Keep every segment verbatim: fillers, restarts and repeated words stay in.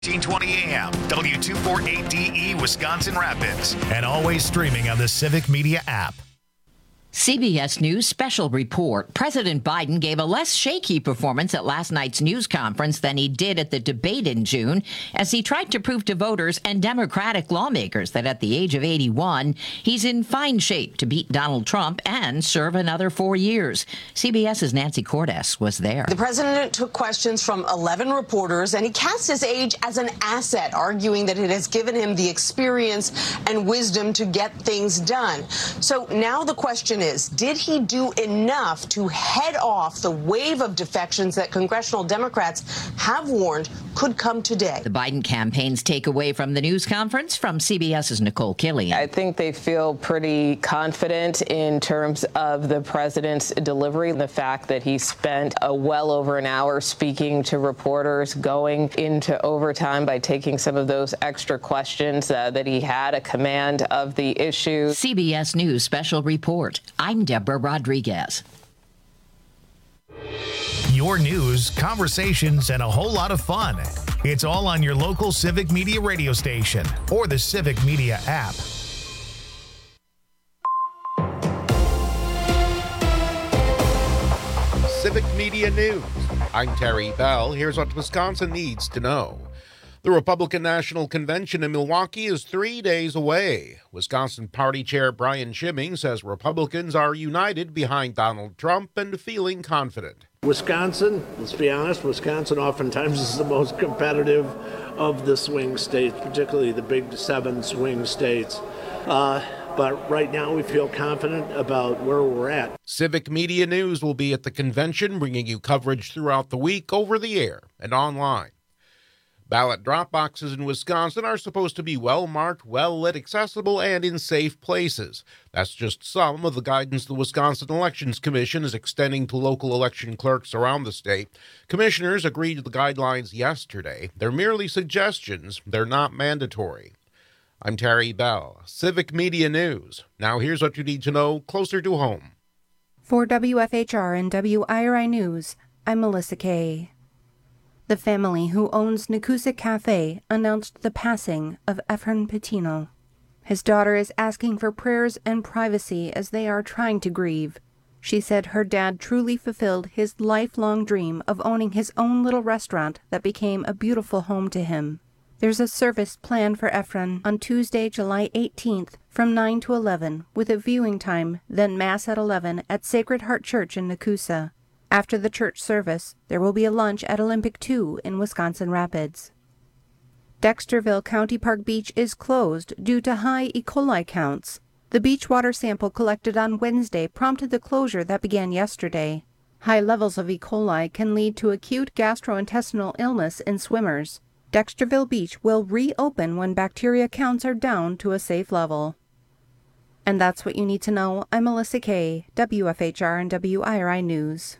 fifteen twenty A M, W two forty-eight D E, Wisconsin Rapids, and always streaming on the Civic Media app. C B S News special report. President Biden gave a less shaky performance at last night's news conference than he did at the debate in June, as he tried to prove to voters and Democratic lawmakers that at the age of eighty-one, he's in fine shape to beat Donald Trump and serve another four years. CBS's Nancy Cordes was there. The president took questions from eleven reporters, and he cast his age as an asset, arguing that it has given him the experience and wisdom to get things done. So now the question is, did he do enough to head off the wave of defections that congressional Democrats have warned could come today? The Biden campaign's takeaway from the news conference, from CBS's Nicole Killian. I think they feel pretty confident in terms of the president's delivery, the fact that he spent a well over an hour speaking to reporters, going into overtime by taking some of those extra questions, uh, that he had a command of the issue. C B S News special report. I'm Deborah Rodriguez. Your news, conversations, and a whole lot of fun. It's all on your local Civic Media radio station or the Civic Media app. Civic Media News. I'm Terry Bell. Here's what Wisconsin needs to know. The Republican National Convention in Milwaukee is three days away. Wisconsin Party Chair Brian Schimming says Republicans are united behind Donald Trump and feeling confident. Wisconsin, let's be honest, Wisconsin oftentimes is the most competitive of the swing states, particularly the big seven swing states. Uh, but right now we feel confident about where we're at. Civic Media News will be at the convention, bringing you coverage throughout the week over the air and online. Ballot drop boxes in Wisconsin are supposed to be well-marked, well-lit, accessible, and in safe places. That's just some of the guidance the Wisconsin Elections Commission is extending to local election clerks around the state. Commissioners agreed to the guidelines yesterday. They're merely suggestions. They're not mandatory. I'm Terry Bell, Civic Media News. Now here's what you need to know closer to home. For W F H R and W I R I News, I'm Melissa Kay. The family who owns Nakusa Cafe announced the passing of Efren Patino. His daughter is asking for prayers and privacy as they are trying to grieve. She said her dad truly fulfilled his lifelong dream of owning his own little restaurant that became a beautiful home to him. There's a service planned for Efren on Tuesday, July eighteenth from nine to eleven, with a viewing time, then Mass at eleven at Sacred Heart Church in Nakusa. After the church service, there will be a lunch at Olympic two in Wisconsin Rapids. Dexterville County Park Beach is closed due to high E. coli counts. The beach water sample collected on Wednesday prompted the closure that began yesterday. High levels of E. coli can lead to acute gastrointestinal illness in swimmers. Dexterville Beach will reopen when bacteria counts are down to a safe level. And that's what you need to know. I'm Melissa Kay, W F H R and W I R I News.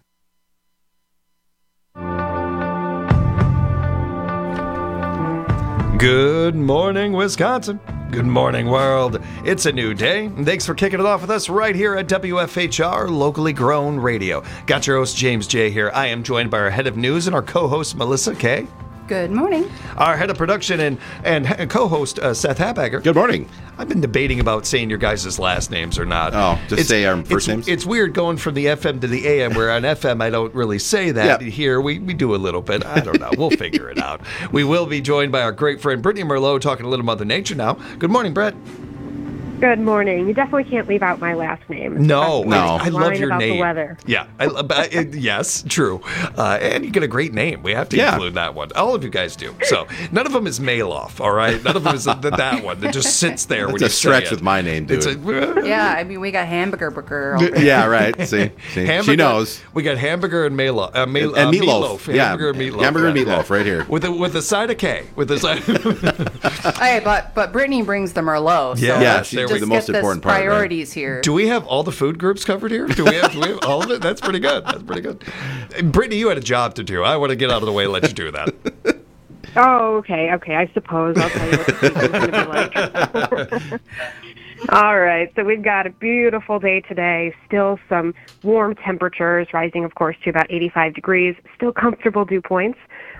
Good morning, Wisconsin. Good morning, world. It's a new day, and thanks for kicking it off with us right here at W F H R, locally grown radio. Got your host, James J. here. I am joined by our head of news and our co-host, Melissa Kay. Good morning. Our head of production and, and co-host, uh, Seth Habager. Good morning. I've been debating about saying your guys' last names or not. Oh, just it's, say our first it's, names? It's weird going from the F M to the A M, where on F M I don't really say that. Yeah. Here we, we do a little bit. I don't know. We'll figure it out. We will be joined by our great friend Brittany Merlot, talking a little Mother Nature now. Good morning, Brett. Good morning. You definitely can't leave out my last name. No, no. I, I love your about name. The weather. Yeah, I, uh, yes, true. Uh, and you get a great name. We have to yeah. include that one. All of you guys do. So none of them is Maloff, all right? None of them is the, that one that just sits there That's when you a stretch say with it. my name, dude. It's a, yeah, I mean, we got Hamburger Burger. Yeah, right. See, see. Hamburger, she knows. We got hamburger and Maloff. Uh, Mal- and uh, meatloaf. meatloaf. Yeah. Hamburger and meatloaf. Hamburger and right, meatloaf right here. With a, with a side of K. With a side. Hey, but but Brittany brings the Merlot. So Yeah, yeah, she's she's the most important part. Priorities Right? here. Do we have all the food groups covered here? Do we have, do we have all of it? That's pretty good. That's pretty good. Brittany, you had a job to do. I want to get out of the way and let you do that. Oh, okay, okay. I suppose I'll tell you what the season's going to be like. All right, so we've got a beautiful day today. Still some warm temperatures, rising, of course, to about eighty-five degrees. Still comfortable dew points.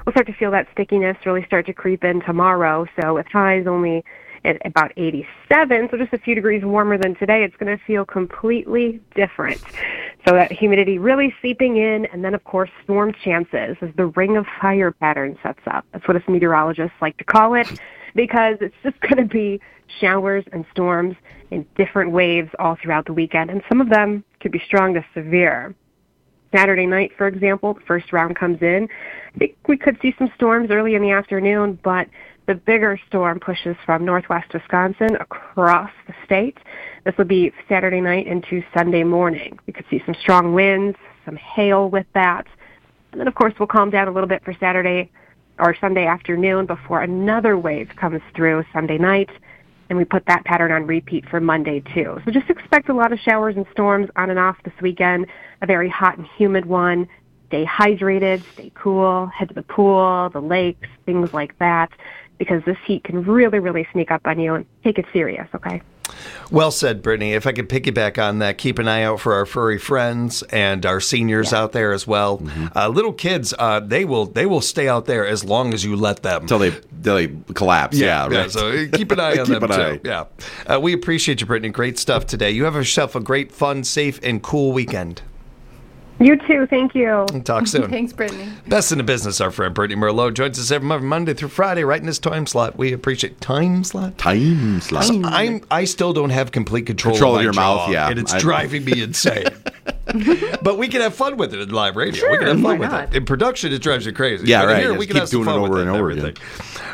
we'll start to feel that stickiness really start to creep in tomorrow. So with highs only at about eighty-seven, so just a few degrees warmer than today, it's going to feel completely different. So that humidity really seeping in, and then, of course, storm chances as the ring of fire pattern sets up. That's what us meteorologists like to call it, because it's just going to be showers and storms in different waves all throughout the weekend, and some of them could be strong to severe. Saturday night, for example, the first round comes in. I think we could see some storms early in the afternoon, but the bigger storm pushes from northwest Wisconsin across the state. This will be Saturday night into Sunday morning. We could see some strong winds, some hail with that. And then, of course, we'll calm down a little bit for Saturday or Sunday afternoon before another wave comes through Sunday night. And we put that pattern on repeat for Monday, too. So just expect a lot of showers and storms on and off this weekend, a very hot and humid one. Stay hydrated, stay cool, head to the pool, the lakes, things like that, because this heat can really, really sneak up on you, and take it serious, okay? Well said, Brittany. If I could piggyback on that, keep an eye out for our furry friends and our seniors yeah. out there as well. Mm-hmm. Uh, little kids, uh, they will they will stay out there as long as you let them. Until they, they collapse, yeah. yeah, yeah right. So keep an eye on keep them, an too. eye. Yeah. Uh, we appreciate you, Brittany. Great stuff today. You have yourself a great, fun, safe, and cool weekend. You too. Thank you. Talk soon. Thanks, Brittany. Best in the business, our friend Brittany Merlot joins us every Monday through Friday, right in this time slot. We appreciate time slot. Time slot. So I'm. I still don't have complete control, control of, of your jaw, mouth. Yeah, and it's I, driving me insane. But we can have fun with it in live radio. Sure, we can have fun with not? it. In production, it drives you crazy. Yeah, but right. Here, Just we can keep have some doing fun it over with and it and over everything.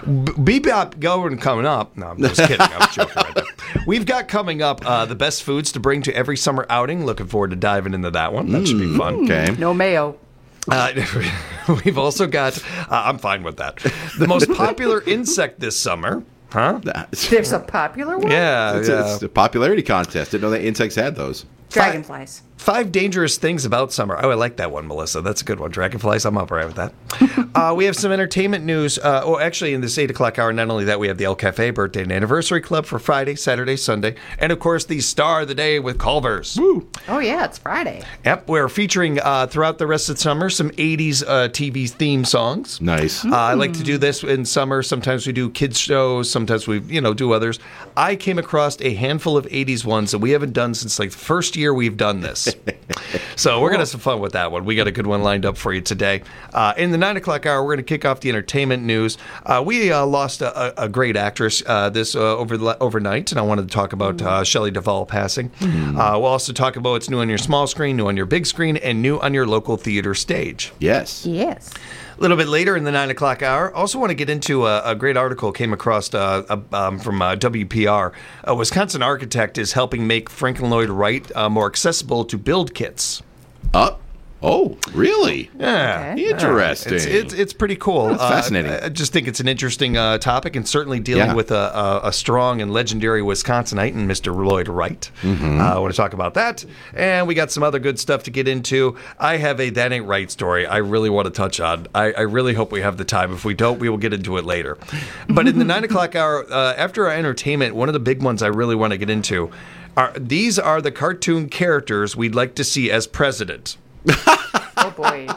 Bebop going coming up. No, I'm just kidding. I'm joking right there. We've got coming up uh, the best foods to bring to every summer outing. Looking forward to diving into that one. That mm, should be fun. Okay. No mayo. Uh, we've also got, uh, I'm fine with that, the most popular insect this summer. Huh? There's a popular one? Yeah. It's, yeah. A, it's a popuperity contest. Didn't know that insects had those. Dragonflies. Five dangerous things about summer. Oh, I like that one, Melissa. That's a good one. Dragonflies. I'm up right with that. uh, we have some entertainment news. Uh, oh, actually, in this eight o'clock hour, not only that, we have the El Cafe Birthday and Anniversary Club for Friday, Saturday, Sunday, and of course, the Star of the Day with Culver's. Woo. Oh, yeah, it's Friday. Yep, we're featuring uh, throughout the rest of the summer some eighties uh, T V theme songs. Nice. Uh, I like to do this in summer. Sometimes we do kids shows. Sometimes we, you know, do others. I came across a handful of eighties ones that we haven't done since like the first year we've done this. So we're going to have some fun with that one. We got a good one lined up for you today. Uh, in the nine o'clock hour, we're going to kick off the entertainment news. Uh, we uh, lost a, a great actress uh, this uh, over the, overnight, and I wanted to talk about uh, Shelley Duvall passing. Mm. Uh, we'll also talk about what's new on your small screen, new on your big screen, and new on your local theater stage. Yes. Yes. A little bit later in the nine o'clock hour, also want to get into a, a great article came across uh, uh, um, from uh, W P R. A Wisconsin architect is helping make Franklin Lloyd Wright uh, more accessible to build kits. Uh, oh, really? Yeah. Okay. Interesting. It's, it's, it's pretty cool. That's fascinating. Uh, I just think it's an interesting uh, topic, and certainly dealing yeah. with a, a, a strong and legendary Wisconsinite and Mister Lloyd Wright. Mm-hmm. uh, I want to talk about that. And we got some other good stuff to get into. I have a That Ain't Right story I really want to touch on. I, I really hope we have the time. If we don't, we will get into it later. But in the nine o'clock hour, uh, after our entertainment, one of the big ones I really want to get into are these are the cartoon characters we'd like to see as president. Oh, boy.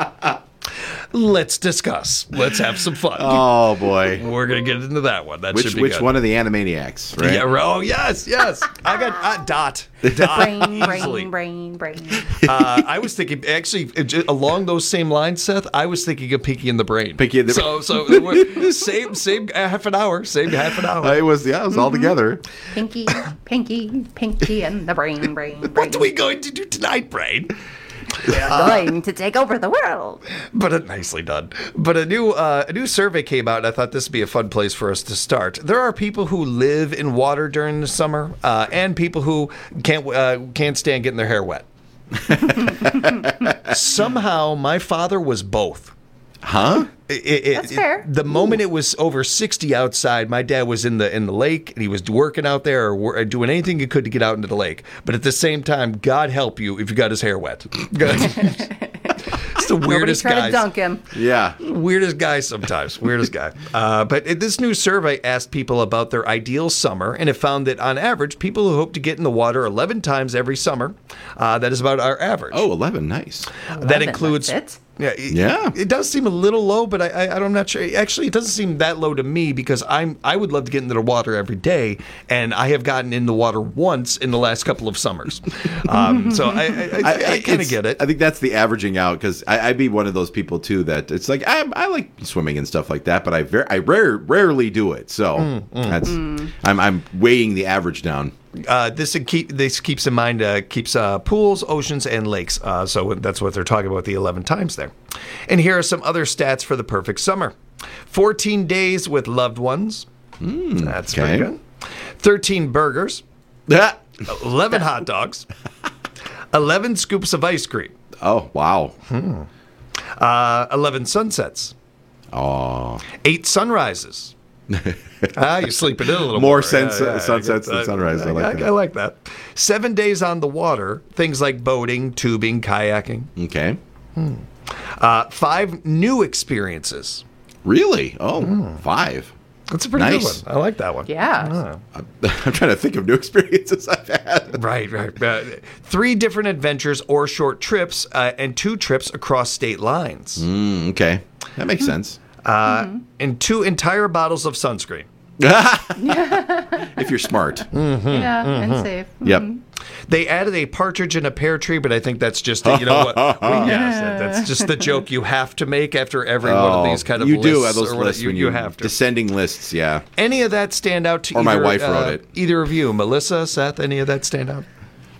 Let's discuss. Let's have some fun. Oh, boy. We're going to get into that one. That which, should be Which good. one of the Animaniacs, right? Yeah, oh, yes, yes. I got uh, Dot. Dot. Brain, easily. brain, brain, brain. Uh, I was thinking, actually, along those same lines, Seth, I was thinking of Pinky and the Brain. Pinky and the So, so same, same half an hour, same half an hour. It was, yeah, it was mm-hmm. all together. Pinky, Pinky, Pinky and the Brain, Brain, Brain. What are we going to do tonight, Brain? We're uh, going to take over the world. But uh, nicely done. But a new uh, a new survey came out, and I thought this would be a fun place for us to start. There are people who live in water during the summer, uh, and people who can't uh, can't stand getting their hair wet. Somehow, my father was both. Huh? It, it, That's it, fair. The moment it was over sixty outside, my dad was in the in the lake, and he was working out there or, or doing anything he could to get out into the lake. But at the same time, God help you if you got his hair wet. It's the weirdest guy. Nobody try to dunk him. Yeah. Weirdest guy sometimes. Weirdest guy. Uh, but it, this new survey asked people about their ideal summer, and it found that on average, people who hope to get in the water eleven times every summer, uh, that is about our average. Oh, eleven. Nice. That includes... That's it? Yeah, it, Yeah. It does seem a little low, but I, I, I'm not sure. Actually, it doesn't seem that low to me because I'm I would love to get into the water every day, and I have gotten in the water once in the last couple of summers. Um, so I, I, I, I kind of get it. I think that's the averaging out because I'd be one of those people too that it's like I, I like swimming and stuff like that, but I very I rare, rarely do it. So Mm, mm. that's Mm. I'm I'm weighing the average down. Uh, this keep this keeps in mind uh, keeps uh, pools, oceans, and lakes. Uh, so that's what they're talking about the eleven times there. And here are some other stats for the perfect summer: fourteen days with loved ones. Mm, that's okay. pretty good. thirteen burgers. eleven hot dogs. eleven scoops of ice cream. Oh wow! Hmm. Uh, eleven sunsets. Oh. Eight sunrises. Ah, you're sleeping in a little More more. sense- Yeah, yeah, sunsets I than get- sunrises. I like I, that. I like that. Seven days on the water. Things like boating, tubing, kayaking. Okay. Hmm. Uh, five new experiences. Really? Oh, five. That's a pretty Nice. good one. I like that one. Yeah. Ah. I'm trying to think of new experiences I've had. Right, right. Uh, three different adventures or short trips, uh, and two trips across state lines. Mm, okay, that makes sense. Uh, Mm-hmm. And two entire bottles of sunscreen. If you're smart. Mm-hmm, Yeah, mm-hmm. and safe. Yep. Mhm. They added a partridge in a pear tree, but I think that's just a, you know what? Well, yes, that- that's just the joke you have to make after every one of these kind of Oh, you lists. do have those or what- lists you, when you you have to. descending lists. Yeah. Any of that stand out to Or either, my wife uh, wrote it. Either of you, Melissa, Seth, any of that stand out?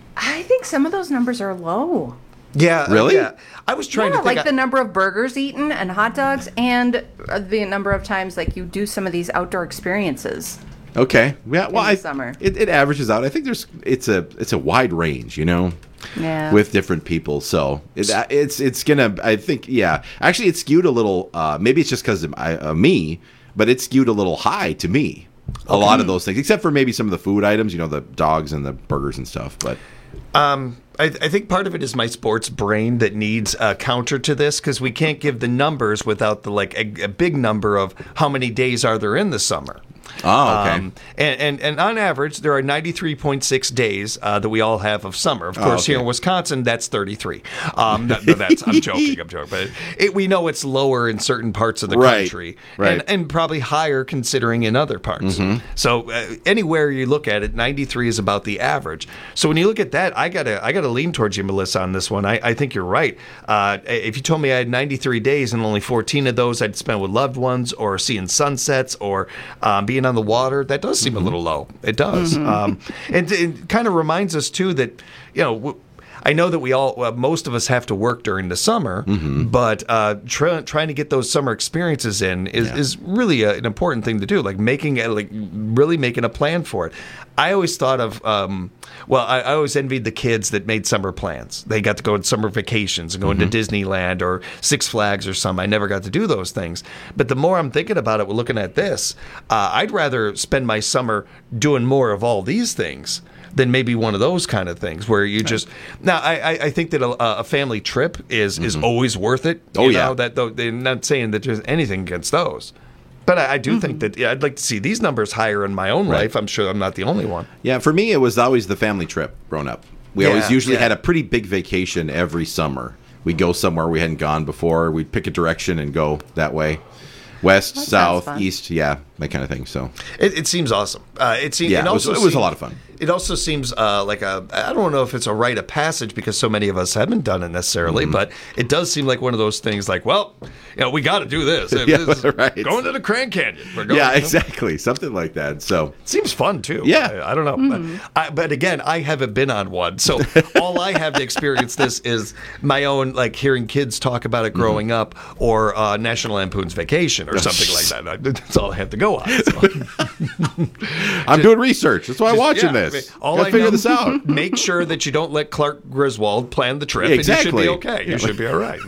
I think some of those numbers are low. Yeah, uh, Really? yeah. I was trying yeah, to think. like I- the number of burgers eaten and hot dogs, and uh, the number of times like you do some of these outdoor experiences. Okay. Yeah. Well, In the I, summer. It, it averages out. I think there's it's a it's a wide range, you know, Yeah. with different people. So it, it's it's gonna. I think yeah. Actually, it's skewed a little. Uh, maybe it's just because of I, uh, me, but it's skewed a little high to me. A lot of those things, except for maybe some of the food items, you know, the dogs and the burgers and stuff. But Um, I, I think part of it is my sports brain that needs a counter to this because we can't give the numbers without the like a, a big number of how many days are there in the summer. Oh, okay. Um, and, and and on average, there are ninety-three point six days uh, that we all have of summer. Of Oh, course, okay. here in Wisconsin, that's thirty-three. Um, no, no, that's I'm joking. I'm joking. But it, we know it's lower in certain parts of the Right, country, right. and, and probably higher considering in other parts. Mhm. So uh, anywhere you look at it, ninety-three is about the average. So when you look at that, I gotta I gotta lean towards you, Melissa, on this one. I, I think you're right. Uh, if you told me I had ninety-three days and only fourteen of those I'd spend with loved ones or seeing sunsets or um, being on the water, that does seem a little low. It does. Mhm. Um, and it kind of reminds us too that you know. W- I know that we all, well, most of us have to work during the summer, but uh, try, trying to get those summer experiences in is, Yeah. is really a, an important thing to do. Like making, a, like really making a plan for it. I always thought of, um, well, I, I always envied the kids that made summer plans. They got to go on summer vacations and go into Disneyland or Six Flags or something. I never got to do those things. But the more I'm thinking about it, we're looking at this. Uh, I'd rather spend my summer doing more of all these things than maybe one of those kind of things where you just now I, I, I think that a, a family trip is is always worth it. Oh, you yeah. know, that though they're not saying that there's anything against those, but I, I do think that yeah, I'd like to see these numbers higher in my own Right. life. I'm sure I'm not the only one. yeah, for me, it was always the family trip growing up. We Yeah, always usually yeah. had a pretty big vacation every summer. We'd go somewhere we hadn't gone before. We'd pick a direction and go that way. West, That sounds south, fun. east, yeah, that kind of thing. So It, it seems awesome. Uh, it seems. Yeah, it it was- also it was a seem- lot of fun. It also seems uh, like a. I don't know if it's a rite of passage because so many of us haven't done it necessarily, Mm-hmm. but it does seem like one of those things. Like, well, you know, we got to do this. Yeah, This is right. Going to the Grand Canyon. We're going, yeah, you know? exactly, something like that. So Seems fun too. Yeah. I, I don't know, but, I, but again, I haven't been on one, so all I have to experience this is my own, like hearing kids talk about it growing up, or uh, National Lampoon's Vacation, or something like that. That's all I have to go on. So. I'm doing research. That's why I'm Just- watching yeah, this. I mean, all Gotta I figure know- this out. Make sure that you don't let Clark Griswold plan the trip, Yeah, and you should exactly. be okay. You Yeah. should be all right.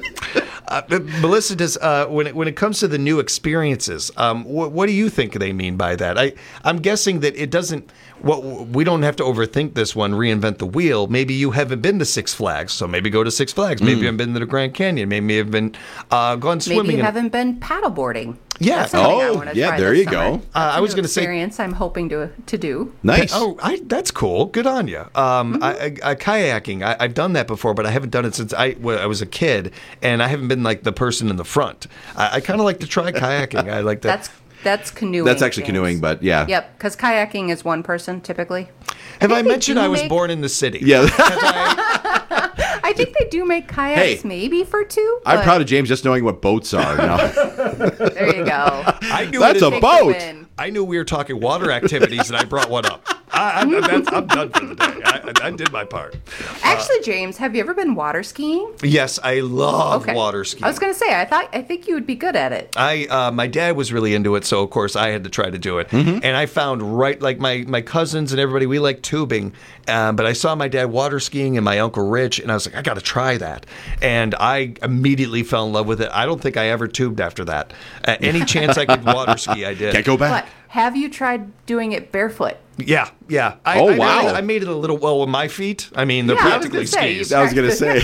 Uh, but Melissa, does uh, when it, when it comes to the new experiences, um, wh- what do you think they mean by that? I I'm guessing that it doesn't. What we don't have to overthink this one. Reinvent the wheel. Maybe you haven't been to Six Flags, so maybe go to Six Flags. Maybe Mm. you haven't been to the Grand Canyon. Maybe you've been uh, gone swimming. Maybe you in- haven't been paddleboarding. Yeah. That's something I Oh, wanna yeah, try there this you summer. go. That's Uh, I a was new gonna say- experience I'm hoping to to do. Nice. Oh, I, that's cool. Good on you. Um, I, I, I, kayaking, I, I've done that before, but I haven't done it since I, well, I was a kid, and I haven't been like the person in the front. I, I kind of like to try kayaking. I like that. That's that's canoeing. That's actually James. canoeing, but yeah. Yep, because kayaking is one person typically. Have I they mentioned do I was make- born in the city? Yeah. I think they do make kayaks Hey, maybe for two. I'm but proud of James just knowing what boats are now. There you go. I knew That's it a is- boat. I knew we were talking water activities, and I brought one up. I, I'm, that's, I'm done for the day. I, I did my part. Actually, James, have you ever been water skiing? Yes, I love Okay. water skiing. I was going to say, I thought I think you would be good at it. I uh, my dad was really into it, so of course I had to try to do it. Mm-hmm. And I found right like my my cousins and everybody, we like tubing, um, but I saw my dad water skiing and my uncle Rich, and I was like, I got to try that. And I immediately fell in love with it. I don't think I ever tubed after that. Uh, any chance I could water ski, I did. Can't go back. But have you tried doing it barefoot? Yeah, yeah. I, Oh, I, wow. I, I made it a little well with my feet. I mean, they're Yeah, I was practically gonna say, skis. you I was going to say.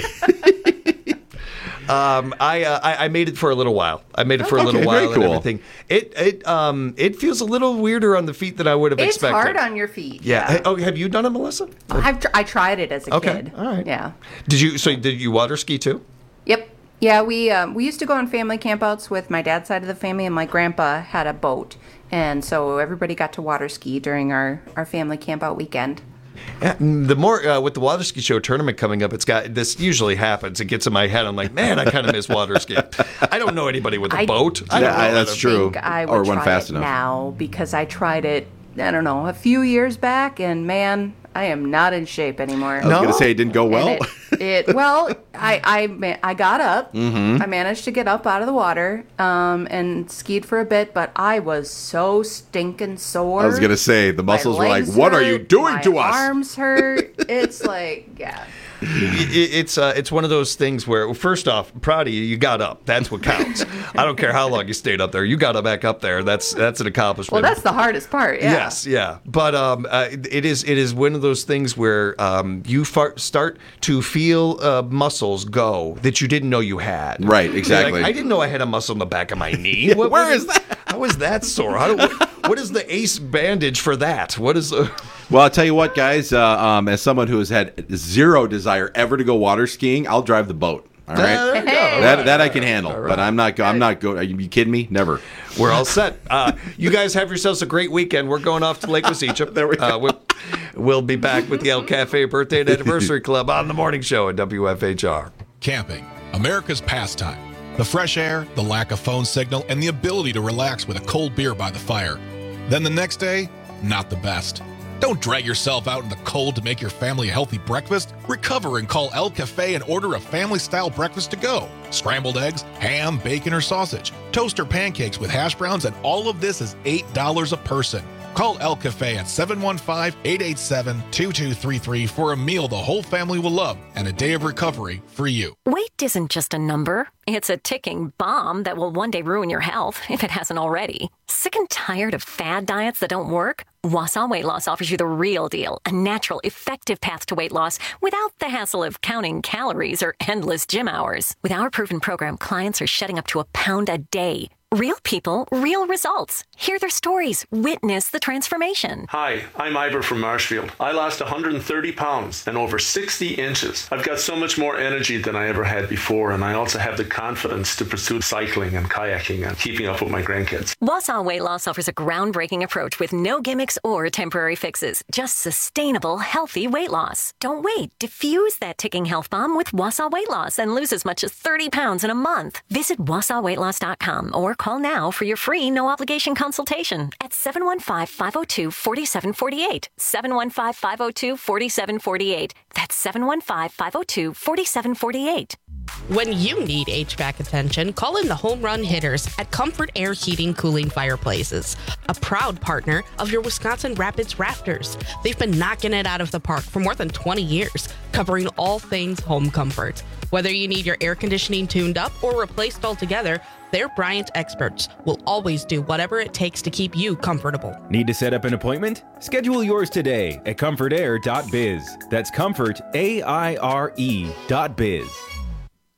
Um, I, uh, I I made it for a little while. I made it for a Okay, little very while and cool. everything. It it um it feels a little weirder on the feet than I would have It's expected. hard on your feet. Yeah. Hey, oh, have you done it, Melissa? I've tr- I tried it as a Okay, kid. all right. Yeah. Did you? So did you water ski too? Yep. Yeah, we um, we used to go on family campouts with my dad's side of the family, and my grandpa had a boat, and so everybody got to water ski during our, our family campout weekend. Yeah, the more uh, with the water ski show tournament coming up, it's got this usually happens. It gets in my head. I'm like, man, I kind of miss water skiing. I don't know anybody with a I- boat. I Yeah, don't know I- how that's to- true. think I Or would went try fast it enough. now because I tried it, I don't know, a few years back, and man, I am not in shape anymore. I was going to say it didn't go well. And It, it well, I I ma- I got up. Mm-hmm. I managed to get up out of the water um, and skied for a bit, but I was so stinking sore. I was going to say the My muscles were like, legs "What are you hurt, doing my to us?" Arms hurt. It's like, yeah. It- It's uh, it's one of those things where, first off, I'm proud of you. You got up. That's what counts. I don't care how long you stayed up there. You got back up there. That's that's an accomplishment. Well, that's the hardest part. Yeah. Yes, yeah, but um, uh, it is it is one of those things where um, you far- start to feel uh, muscles go that you didn't know you had. Right, You're exactly. like, I didn't know I had a muscle in the back of my knee. What, where what is that? How is that sore? How do, what, what is the ace bandage for that? What is the? Well, I'll tell you what, guys. Uh, um, as someone who has had zero desire ever to go water skiing, I'll drive the boat. All right, There you go. that that I can handle. But I'm not. Go, I'm not going. Are you, you kidding me? Never. We're all set. Uh, you guys have yourselves a great weekend. We're going off to Lake Wausicha. There we go. Uh, we'll, we'll be back with the El Cafe Birthday and Anniversary Club on the morning show at W F H R. Camping, America's pastime. The fresh air, the lack of phone signal, and the ability to relax with a cold beer by the fire. Then the next day, not the best. Don't drag yourself out in the cold to make your family a healthy breakfast. Recover and call El Cafe and order a family-style breakfast to go. Scrambled eggs, ham, bacon, or sausage, toast or pancakes with hash browns, and all of this is eight dollars a person. Call El Cafe at seven one five, eight eight seven, two two three three for a meal the whole family will love and a day of recovery for you. Weight isn't just a number. It's a ticking bomb that will one day ruin your health, if it hasn't already. Sick and tired of fad diets that don't work? Wausau Weight Loss offers you the real deal, a natural, effective path to weight loss without the hassle of counting calories or endless gym hours. With our proven program, clients are shedding up to a pound a day. Real people, real results. Hear their stories. Witness the transformation. Hi, I'm Ivor from Marshfield. I lost one hundred thirty pounds and over sixty inches. I've got so much more energy than I ever had before, and I also have the confidence to pursue cycling and kayaking and keeping up with my grandkids. Wausau Weight Loss offers a groundbreaking approach with no gimmicks or temporary fixes, just sustainable, healthy weight loss. Don't wait. Diffuse that ticking health bomb with Wausau Weight Loss and lose as much as thirty pounds in a month. Visit wausau weight loss dot com or call now for your free no-obligation consultation at seven one five, five oh two, four seven four eight. seven one five, five oh two, four seven four eight. That's seven one five, five oh two, four seven four eight. When you need H V A C attention, call in the home run hitters at Comfort Air Heating Cooling Fireplaces, a proud partner of your Wisconsin Rapids Raptors. They've been knocking it out of the park for more than twenty years, covering all things home comfort. Whether you need your air conditioning tuned up or replaced altogether, their Bryant experts will always do whatever it takes to keep you comfortable. Need to set up an appointment? Schedule yours today at comfort air dot biz. That's comfort, A I R E dot biz.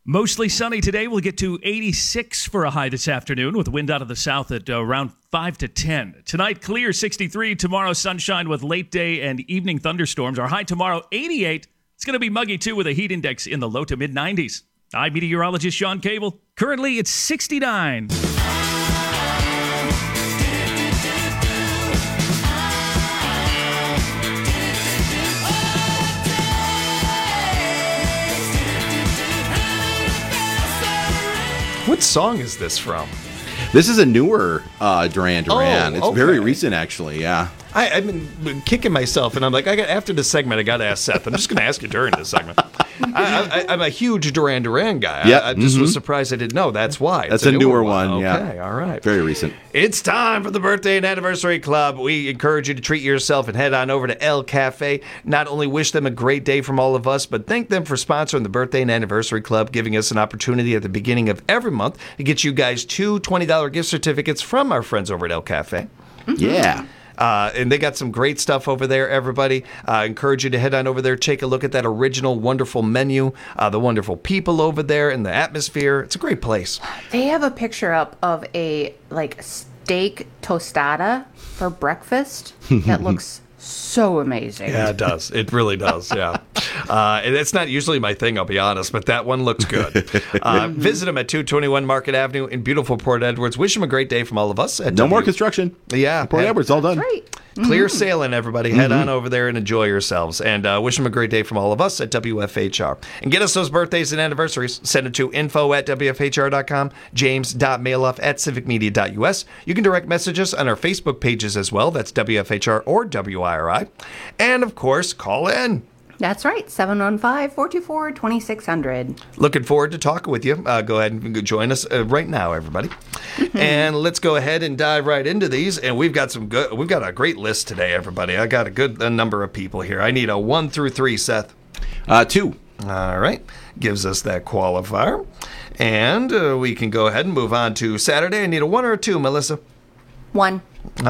Mostly sunny today. We'll get to eighty-six for a high this afternoon with wind out of the south at uh, around five to ten. Tonight, clear sixty-three. Tomorrow, sunshine with late day and evening thunderstorms. Our high tomorrow, eighty-eight. It's going to be muggy, too, with a heat index in the low to mid nineties. I'm meteorologist Sean Cable. Currently, it's sixty-nine. What song is this from? This is a newer uh, Duran Duran. Oh, it's okay. very recent, actually. Yeah. I, I've been kicking myself, and I'm like, I got after this segment, I got to ask Seth. I'm just going to ask you during this segment. I, I, I'm a huge Duran Duran guy. Yep. I, I just mm-hmm. was surprised I didn't know. That's why. It's That's a, a newer, newer one. one. Yeah. Okay, all right. Very recent. It's time for the Birthday and Anniversary Club. We encourage you to treat yourself and head on over to El Cafe. Not only wish them a great day from all of us, but thank them for sponsoring the Birthday and Anniversary Club, giving us an opportunity at the beginning of every month to get you guys two twenty dollars gift certificates from our friends over at El Cafe. Mm-hmm. Yeah. Uh, and they got some great stuff over there, everybody. I uh, encourage you to head on over there, take a look at that original wonderful menu, uh, the wonderful people over there, and the atmosphere. It's a great place. They have a picture up of a like steak tostada for breakfast that looks so amazing. Yeah, it does. It really does, yeah. Uh, and it's not usually my thing, I'll be honest, but that one looks good. Uh, visit them at two twenty-one Market Avenue in beautiful Port Edwards. Wish them a great day from all of us. At no W- more construction. Yeah. Port and- Edwards, all done. Right. Clear Mm-hmm. sailing, everybody. Head Mhm. on over there and enjoy yourselves. And uh, wish them a great day from all of us at W F H R. And get us those birthdays and anniversaries. Send it to info at W F H R dot com, james.mailoff at civic media dot U S. You can direct message us on our Facebook pages as well. That's W F H R or W I R I. And, of course, call in. That's right, seven one five, four two four, two six zero zero. Looking forward to talking with you. Uh, go ahead and join us uh, right now, everybody. And let's go ahead and dive right into these. And we've got some good. We've got a great list today, everybody. I got a good a number of people here. I need a one through three, Seth. Uh, two. All right, gives us that qualifier, and uh, we can go ahead and move on to Saturday. I need a one or a two, Melissa. One.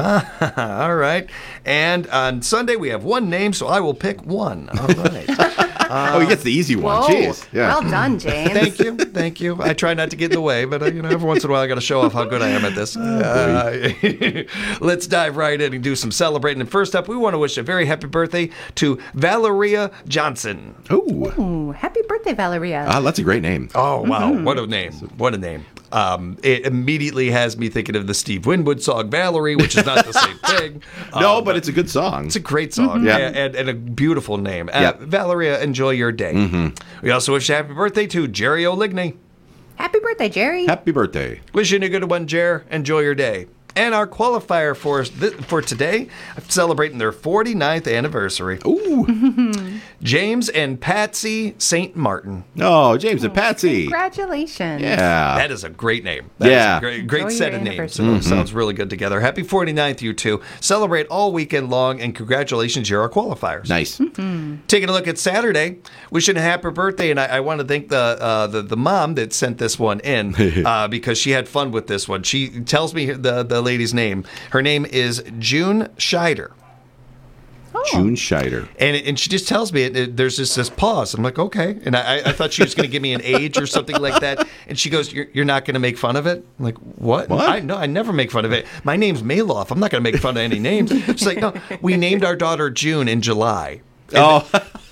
Ah, all right. And on Sunday, we have one name, so I will pick one. All right. Uh, oh, he gets the easy one. Whoa. Jeez. Yeah. Well done, James. Thank you. Thank you. I try not to get in the way, but, uh, you know, every once in a while I got to show off how good I am at this. Uh, let's dive right in and do some celebrating. And first up, we want to wish a very happy birthday to Valeria Johnson. Ooh. Ooh, happy birthday, Valeria. Ah, that's a great name. Oh, wow. Mm-hmm. What a name. What a name. Um, it immediately has me thinking of the Steve Winwood song Valerie, which is not the same thing. No, Um, but it's a good song. It's a great song, Mhm. Yeah. and, and, and a beautiful name. Uh, Yep. Valeria, enjoy your day. Mhm. We also wish a happy birthday to Jerry O'Ligney. Happy birthday, Jerry. Happy birthday. Wishing a good one, Jer. Enjoy your day. And our qualifier for th- for today, celebrating their forty-ninth anniversary. Ooh. James and Patsy Saint Martin. Oh, James and Patsy. Congratulations. Yeah. That is a great name. That Yeah. is a great, great Enjoy set your of names. anniversary. It sounds really good together. Happy forty-ninth, you two. Celebrate all weekend long, and congratulations, you're our qualifiers. Nice. Taking a look at Saturday, wishing a happy birthday, and I, I want to thank the, uh, the the mom that sent this one in uh, because she had fun with this one. She tells me the, the lady's name. Her name is June Scheider. June Scheider. And and she just tells me, it, it- there's just this pause. I'm like, okay. And I, I thought she was going to give me an age or something like that. And she goes, you're, you're not going to make fun of it? I'm like, what? What? I, no, I never make fun of it. My name's Maloff. I'm not going to make fun of any names. She's like, no, we named our daughter June in July. And, Oh,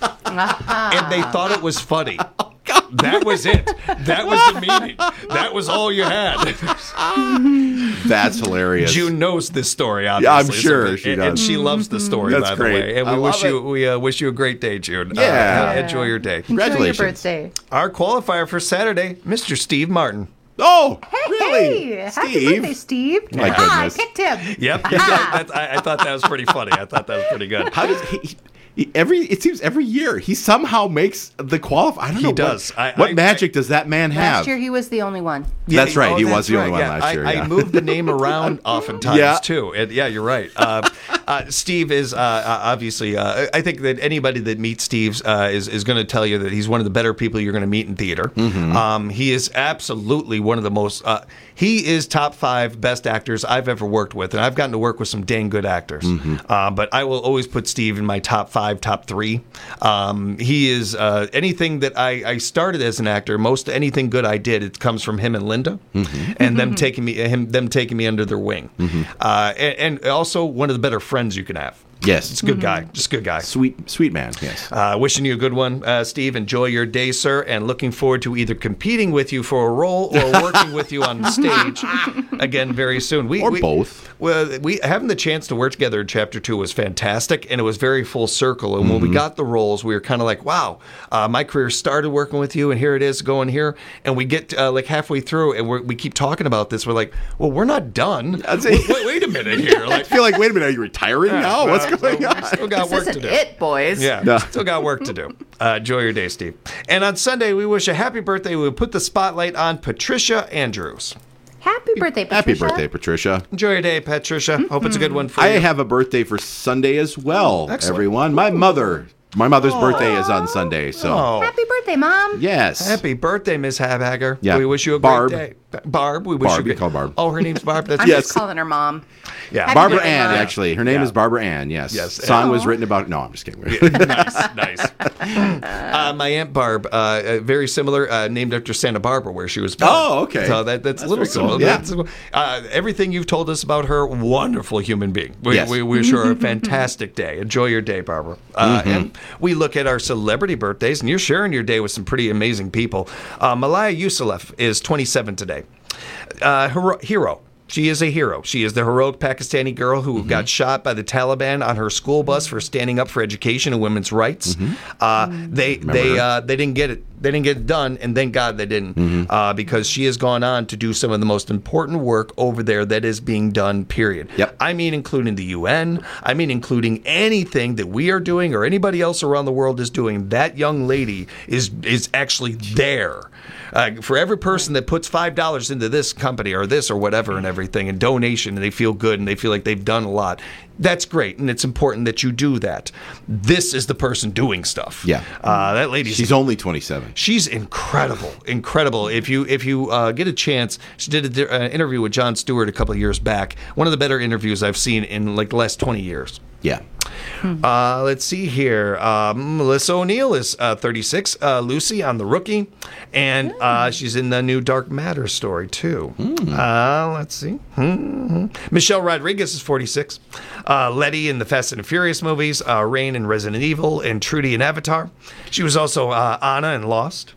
and they thought it was funny. That was it. That was the meaning. That was all you had. that's hilarious. June knows this story, obviously. Yeah, I'm sure So- she and, does. and she loves the story, That's by the great. way. And I we wish love you it. we uh, wish you a great day, June. Yeah. Uh, enjoy your day. Enjoy your Congratulations. birthday. Our qualifier for Saturday, Mister Steve Martin. Oh, Hey, really? hey, happy Steve? birthday, Steve. My Ah, I goodness. picked him. Yep. That- that- I, I thought that was pretty funny. I thought that was pretty good. How does he, he- every? It seems every year he somehow makes the qualify. I don't He know. does. What, I- what I- magic does that man have? Last year he was the only one. That's right. He was that's the only one Yeah, last I, year, I yeah. moved the name around oftentimes Yeah. too. And, yeah, you're right. Uh, Uh, Steve is uh, obviously, uh, I think that anybody that meets Steve uh, is, is going to tell you that he's one of the better people you're going to meet in theater. Mm-hmm. Um, he is absolutely one of the most, uh, he is top five best actors I've ever worked with, and I've gotten to work with some dang good actors. Mm-hmm. Uh, but I will always put Steve in my top five, top three. Um, he is, uh, anything that I, I started as an actor, most anything good I did, it comes from him and Linda, Mm-hmm. and them taking me, him, them taking me under their wing. Mm-hmm. Uh, and, and also one of the better friends you can have. Yes. It's a good Mhm. guy. Just a good guy. Sweet, sweet man. Yes. Uh, wishing you a good one, uh, Steve. Enjoy your day, sir, and looking forward to either competing with you for a role or working with you on the stage again very soon. We, Or we, both. Well, we having the chance to work together in Chapter Two was fantastic, and it was very full circle. And when we Mhm. got the roles, we were kind of like, "Wow, uh, my career started working with you, and here it is going here." And we get uh, like halfway through, and we're, we keep talking about this. We're like, "Well, we're not done. Wait, wait, wait a minute here." I Like, feel like, wait a minute, are you retiring Yeah, now? What's well, going so on? we still got This work to isn't do. it, boys. Yeah, No. still got work to do. Uh, enjoy your day, Steve. And on Sunday, we wish a happy birthday. We put the spotlight on Patricia Andrews. Happy birthday, Patricia. Happy birthday, Patricia. Enjoy your day, Patricia. Hope it's a good one for I you. have a birthday for Sunday as well, Excellent. everyone. My mother. My mother's Oh. birthday is on Sunday, so Oh. Happy birthday, Mom. yes. Happy birthday, Miss Habhager. Yeah. We wish you a Barb. great day. Barb, we wish Barb, you a you great call Barb. Oh, her name's Barb. That's I'm Yes. just calling her Mom. Yeah. Happy Barbara birthday, Ann, Mom. actually. Her name Yeah. is Barbara Ann, yes. Yes. Song was Aw. written about, no, I'm just kidding. nice, nice. Uh, my Aunt Barb, uh, uh, very similar, uh, named after Santa Barbara, where she was born. Oh, okay. So that, that's, That's a little very cool. similar. Yeah. That's- uh, everything you've told us about her, wonderful human being. We, Yes. we wish her a fantastic day. Enjoy your day, Barbara. Uh, Mm-hmm. And we look at our celebrity birthdays, and you're sharing your day with some pretty amazing people. Uh, Malaya Yousafzai is twenty-seven today. Uh, hero. hero. She is a hero. She is the heroic Pakistani girl who Mm-hmm. got shot by the Taliban on her school bus for standing up for education and women's rights. Uh, they they her. uh, they didn't get it. They didn't get it done, and thank God they didn't, Mm-hmm. uh, because she has gone on to do some of the most important work over there that is being done. Period. Yep. I mean, including the U N. I mean, including anything that we are doing or anybody else around the world is doing. That young lady is is actually there. Uh, for every person that puts five dollars into this company or this or whatever and everything, and donation, and they feel good and they feel like they've done a lot, that's great, and it's important that you do that. This is the person doing stuff. Yeah. uh, that lady. She's only twenty-seven. She's incredible, incredible. If you if you uh, get a chance, she did an uh, interview with Jon Stewart a couple of years back. One of the better interviews I've seen in like the last twenty years. Yeah. Uh, let's see here. Um, Melissa O'Neill is uh, thirty-six. Uh, Lucy on The Rookie. And uh, she's in the new Dark Matter story, too. Uh, let's see. Hmm. Michelle Rodriguez is forty-six. Uh, Letty in the Fast and the Furious movies. Uh, Rain in Resident Evil. And Trudy in Avatar. She was also uh, Anna in Lost.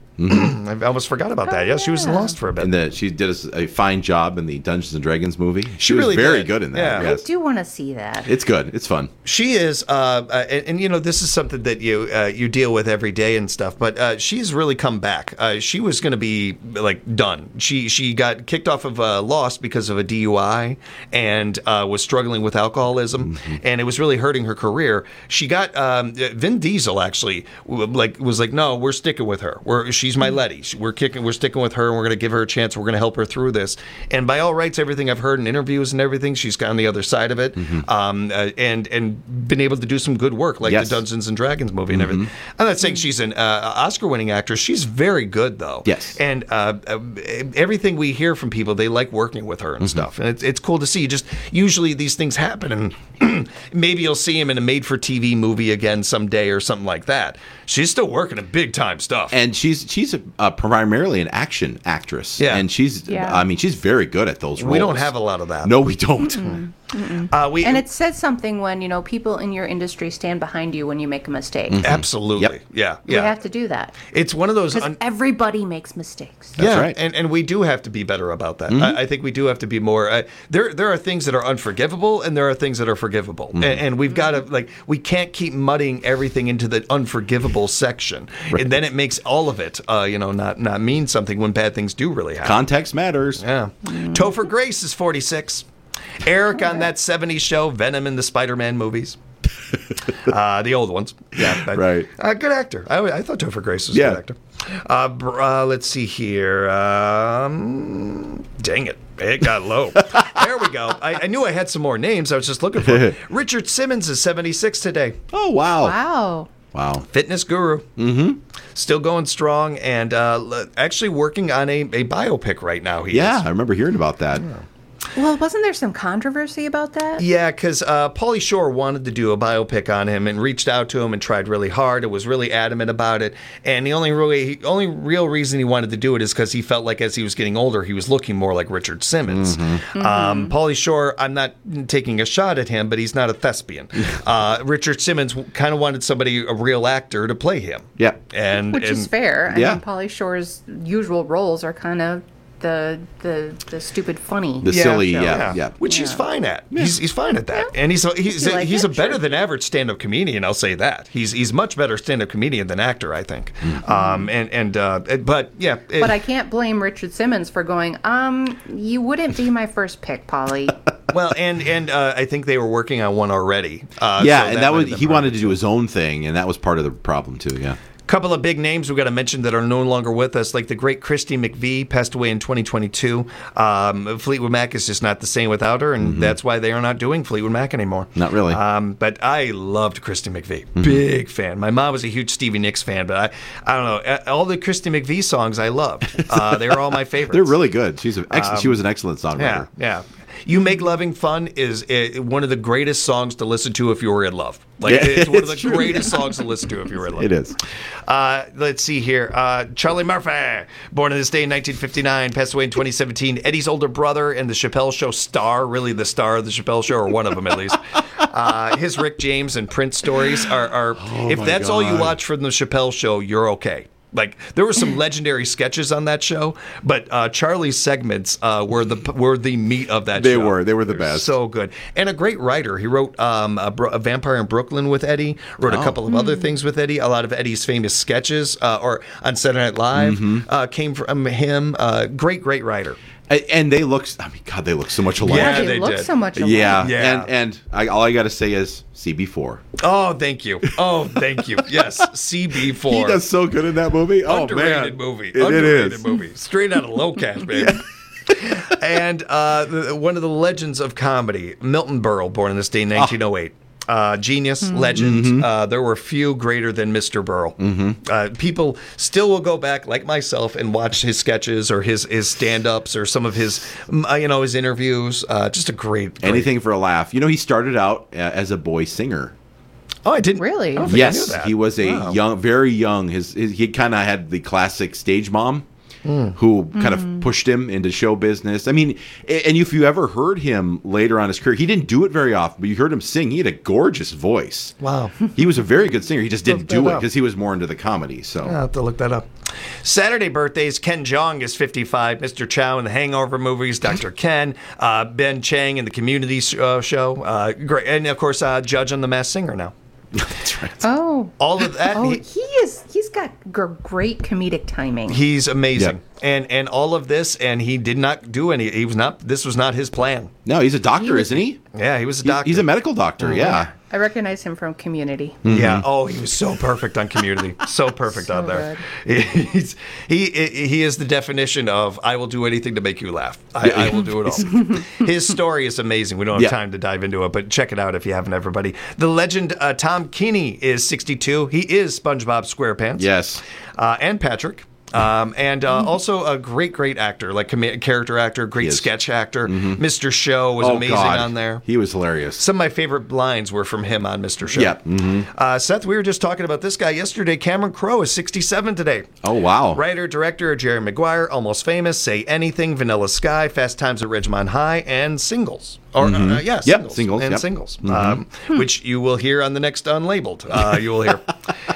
I almost forgot about that. Yeah, she was in Lost for a bit. And the, she did a, a fine job in the Dungeons and Dragons movie. She, She was really very did. good in that. Yeah. Yes. I do want to see that. It's good. It's fun. She is, uh, uh, and, and you know, this is something that you uh, you deal with every day and stuff. But uh, she's really come back. Uh, she was going to be like done. She she got kicked off of uh, Lost because of a D U I and uh, was struggling with alcoholism, Mm-hmm. and it was really hurting her career. She got um, Vin Diesel actually w- like was like, no, we're sticking with her. We're she's my Letty. She- We're kicking. We're sticking with her, and we're going to give her a chance. We're going to help her through this. And by all rights, everything I've heard in interviews and everything, she's on the other side of it, um, uh, and and been able to do some good work, like Yes. the Dungeons and Dragons movie and everything. I'm not saying she's an uh, Oscar-winning actress. She's very good, though. Yes. And uh, uh, everything we hear from people, they like working with her and stuff. And it's, it's cool to see. Just usually these things happen, and maybe you'll see him in a made-for-T V movie again someday or something like that. She's still working at big-time stuff. And she's she's a, uh, primarily an action actress. Yeah. And she's, Yeah. I mean, she's very good at those roles. We don't have a lot of that. No, we don't. Uh, we And it says something when, you know, people in your industry stand behind you when you make a mistake. Absolutely. Yep. Yeah. We Yeah. have to do that. It's one of those. Because Un- everybody makes mistakes. That's yeah, right. and, and we do have to be better about that. I, I think we do have to be more. Uh, there there are things that are unforgivable, and there are things that are forgivable, and, and we've got to like we can't keep muddying everything into the unforgivable section, and then it makes all of it, uh, you know, not not mean something when bad things do really happen. Context matters. Yeah. Topher Grace is forty-six. Eric on that seventies show, Venom in the Spider-Man movies. uh, the old ones. Yeah. I- Right. Uh, good actor. I, I thought Topher Grace was Yeah. a good actor. Uh, br- uh, let's see here. Um, dang it. It got low. There we go. I, I knew I had some more names. I was just looking for it. Richard Simmons is seventy-six today. Oh, wow. Wow. Wow. Fitness guru. Mm-hmm. Still going strong and uh, actually working on a, a biopic right now. He yeah, is. I remember hearing about that. Yeah. Well, wasn't there some controversy about that? Yeah, because uh, Pauly Shore wanted to do a biopic on him and reached out to him and tried really hard. It was really adamant about it. And the only really, only real reason he wanted to do it is because he felt like as he was getting older, he was looking more like Richard Simmons. Mm-hmm. Um, Pauly Shore, I'm not taking a shot at him, but he's not a thespian. uh, Richard Simmons kind of wanted somebody, a real actor, to play him. Yeah. And, Which and, is fair. I yeah. mean, Pauly Shore's usual roles are kind of the the the stupid funny. The silly, yeah, yeah. Which he's Yeah. fine at. He's he's fine at that, and he's a, he's You a, like he's it? a better Sure. than average stand-up comedian. I'll say that. He's he's much better stand-up comedian than actor, I think. Um, and and uh, but yeah, it- But I can't blame Richard Simmons for going, um, you wouldn't be my first pick, Polly. well, and and uh, I think they were working on one already. Uh, yeah, so and that might was have been he part of wanted to do his own thing, and that was part of the problem too. Yeah. Couple of big names we got to mention that are no longer with us, like the great Christy McVie, passed away in twenty twenty-two. Um, Fleetwood Mac is just not the same without her, and that's why they are not doing Fleetwood Mac anymore. Not really. Um, but I loved Christy McVie. Mm-hmm. Big fan. My mom was a huge Stevie Nicks fan, but I, I don't know. All the Christy McVie songs I loved. Uh, they were all my favorites. They're really good. She's a ex- Um, she was an excellent songwriter. Yeah, yeah. You Make Loving Fun is uh, one of the greatest songs to listen to if you were in love. Like Yeah, it's one of the it's true. greatest songs to listen to if you were in love. It is. Uh, let's see here. Uh, Charlie Murphy, born on this day in nineteen fifty-nine, passed away in twenty seventeen. Eddie's older brother and the Chappelle Show star, really the star of the Chappelle Show, or one of them at least. Uh, his Rick James and Prince stories are, are Oh if my that's all you God. watch from the Chappelle Show, you're okay. Like there were some legendary sketches on that show, but uh, Charlie's segments uh, were the were the meat of that They show. were. They were the They're best. So good, and a great writer. He wrote um, a, Bro- a Vampire in Brooklyn with Eddie. Wrote Oh. a couple of other things with Eddie. A lot of Eddie's famous sketches, uh, or on Saturday Night Live, Mhm. uh, came from him. Uh, great, great writer. A- And they look. I mean, God, they look so much alike. Yeah, they, they look did. so much alike. Yeah, Yeah. and and I, all I got to say is C B four. Oh, thank you. Oh, thank you. Yes, C B four. He does so good in that movie. Oh Underrated man, movie. It, it Underrated is. movie. Straight out of Low Cash, baby. And uh, the, one of the legends of comedy, Milton Berle, born on this day in nineteen oh eight. Uh, genius, legend. Mhm. Uh, there were few greater than Mister Berle. Mm-hmm. Uh, people still will go back, like myself, and watch his sketches or his, his stand-ups or some of his, mm, uh, you know, his interviews. Uh, just a great, great. Anything for a laugh. You know, he started out uh, as a boy singer. Oh, I didn't Really? I don't think I knew Yes, that. he was a Wow. young, very young. His, his he kind of had the classic stage mom. Who kind of pushed him into show business. I mean, a- and if you ever heard him later on in his career, he didn't do it very often, but you heard him sing. He had a gorgeous voice. Wow. He was a very good singer. He just didn't Look do that it up. because he was more into the comedy. So I'll have to look that up. Saturday birthdays, Ken Jeong is fifty-five, Mister Chow in the Hangover movies, Doctor Ken, uh, Ben Chang in the Community sh- uh, show, uh, great, and of course, uh, Judge on The Masked Singer now. that's right. Oh. All of that, Oh, he- he is. He's got g- great comedic timing. he's amazing. Yep. And and all of this, and he did not do any, he was not, this was not his plan. No, he's a doctor, He was- isn't he? Yeah, he was a He's- doctor. He's a medical doctor. Yeah. I recognize him from Community. Yeah. Oh, he was so perfect on Community. So perfect So on there. He's, he he is the definition of I will do anything to make you laugh. I, I will do it all. His story is amazing. We don't have Yeah. time to dive into it, but check it out if you haven't, everybody. The legend uh, Tom Kenny is sixty-two. He is SpongeBob SquarePants. Yes. Uh, and Patrick. Um, and uh, also a great, great actor, like com- character actor, great He is. sketch actor. Mister Show was Oh, amazing God. on there. He was hilarious. Some of my favorite lines were from him on Mister Show. Yeah. Mhm. Uh, Seth, we were just talking about this guy yesterday. Cameron Crowe is sixty-seven today. Oh wow. Writer, director Jerry Maguire, Almost Famous, Say Anything, Vanilla Sky, Fast Times at Ridgemont High, and Singles. Or Mhm. uh, yeah, Yep, singles, Singles, and yep. singles, Mhm. um, which you will hear on the next Unlabeled. Uh, you will hear.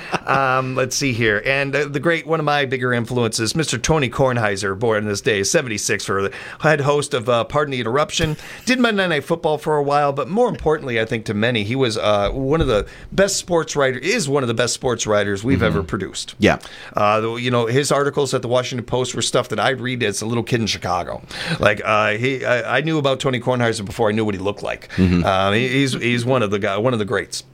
Um, let's see here, and uh, the great one of my bigger influences, Mister Tony Kornheiser, born this day, seventy-six, for the head host of uh, Pardon the Interruption. Did Monday Night Football for a while, but more importantly, I think to many, he was uh, one of the best sports writers. Is one of the best sports writers we've ever produced. Yeah. Uh, the- you know, his articles at the Washington Post were stuff that I'd read as a little kid in Chicago. Like uh, he, I, I knew about Tony Kornheiser before I knew what he looked like. Mhm. Um, he- he's he's one of the guy, one of the greats.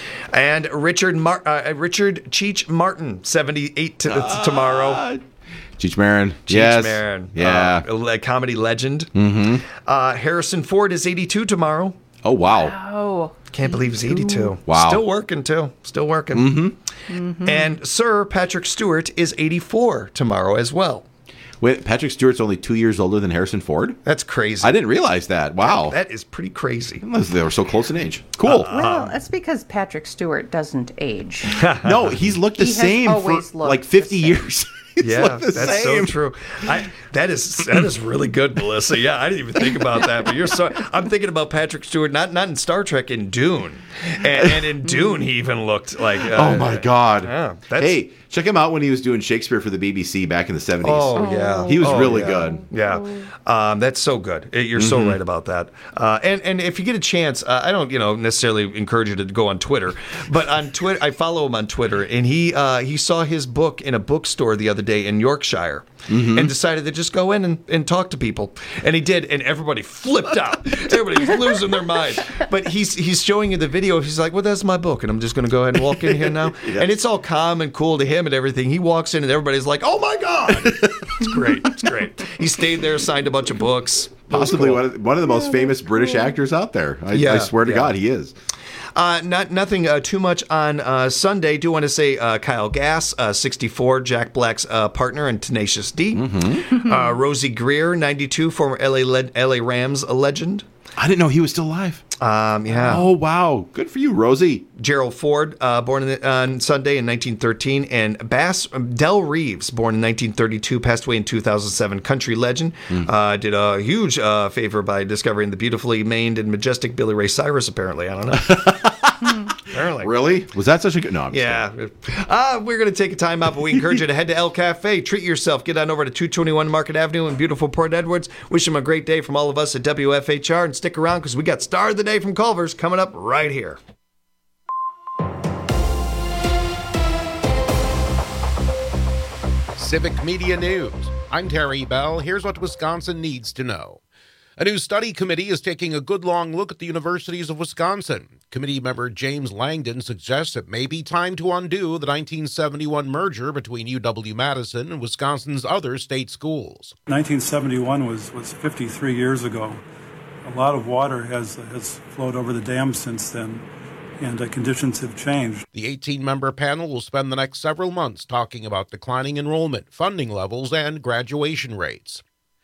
And Richard Mar- uh, Richard Cheech Martin, seventy-eight t- Ah, tomorrow. Cheech Marin. Cheech Yes. Marin. Yeah. Uh, a comedy legend. Mm-hmm. Uh, Harrison Ford is eighty-two tomorrow. Oh, wow. Oh. Can't believe he's eighty-two. Wow. Still working, too. Still working. Mm-hmm. Mm-hmm. And Sir Patrick Stewart is eighty-four tomorrow as well. Wait, Patrick Stewart's only two years older than Harrison Ford? That's crazy. I didn't realize that. Wow. That is pretty crazy. They were so close in age. Cool. Well, that's because Patrick Stewart doesn't age. No, he's looked the He has same for always looked like fifty years. He's Yeah, looked the that's same. so true. I, that is that is really good, Melissa. Yeah, I didn't even think about that, but you're so. I'm thinking about Patrick Stewart, not not in Star Trek, in Dune, and, and in Dune he even looked like. Uh, Oh my God! Yeah, that's, Hey, check him out when he was doing Shakespeare for the B B C back in the seventies. Oh yeah, he was Oh, really yeah. good. Yeah, um, that's so good. You're so Mhm. right about that. Uh, and and if you get a chance, uh, I don't you know necessarily encourage you to go on Twitter, but on Twitter I follow him on Twitter, and he uh, he saw his book in a bookstore the other day in Yorkshire. Mhm. And decided to just go in and, and talk to people, and he did, and everybody flipped out. Everybody's losing their mind. But he's he's showing you the video. He's like, "Well, that's my book, and I'm just going to go ahead and walk in here now." Yeah. And it's all calm and cool to him and everything. He walks in, and everybody's like, "Oh my God!" It's great. It's great. He stayed there, signed a bunch of books. It was Possibly cool. one of, one of the most famous British actors out there. I, Yeah, I swear to yeah. God, he is. Uh, not nothing uh, too much on uh, Sunday. Do want to say uh, Kyle Gass, uh, sixty-four, Jack Black's uh, partner in Tenacious D. Mm-hmm. uh, Rosie Greer, ninety-two, former L A le- L A Rams legend. I didn't know he was still alive. Um, yeah. Oh wow, good for you, Rosie. Gerald Ford, uh, born in, on Sunday in nineteen thirteen, and Bass Del Reeves, born in nineteen thirty-two, passed away in two thousand seven. Country legend, Mm. uh, did a huge uh, favor by discovering the beautifully maned and majestic Billy Ray Cyrus. Apparently, I don't know. Apparently, Really? Was that such a good? No. I'm just yeah. Uh, we're going to take a time out, but we encourage you to head to El Cafe. Treat yourself. Get on over to two twenty-one Market Avenue in beautiful Port Edwards. Wish them a great day from all of us at W F H R, and stick around because we got Star of the Day from Culver's coming up right here. Civic Media News. I'm Terry Bell. Here's what Wisconsin needs to know. A new study committee is taking a good long look at the universities of Wisconsin. Committee member James Langdon suggests it may be time to undo the nineteen seventy-one merger between U W-Madison and Wisconsin's other state schools. nineteen seventy-one was, was fifty-three years ago. A lot of water has, has flowed over the dam since then, and uh, conditions have changed. The eighteen-member panel will spend the next several months talking about declining enrollment, funding levels, and graduation rates.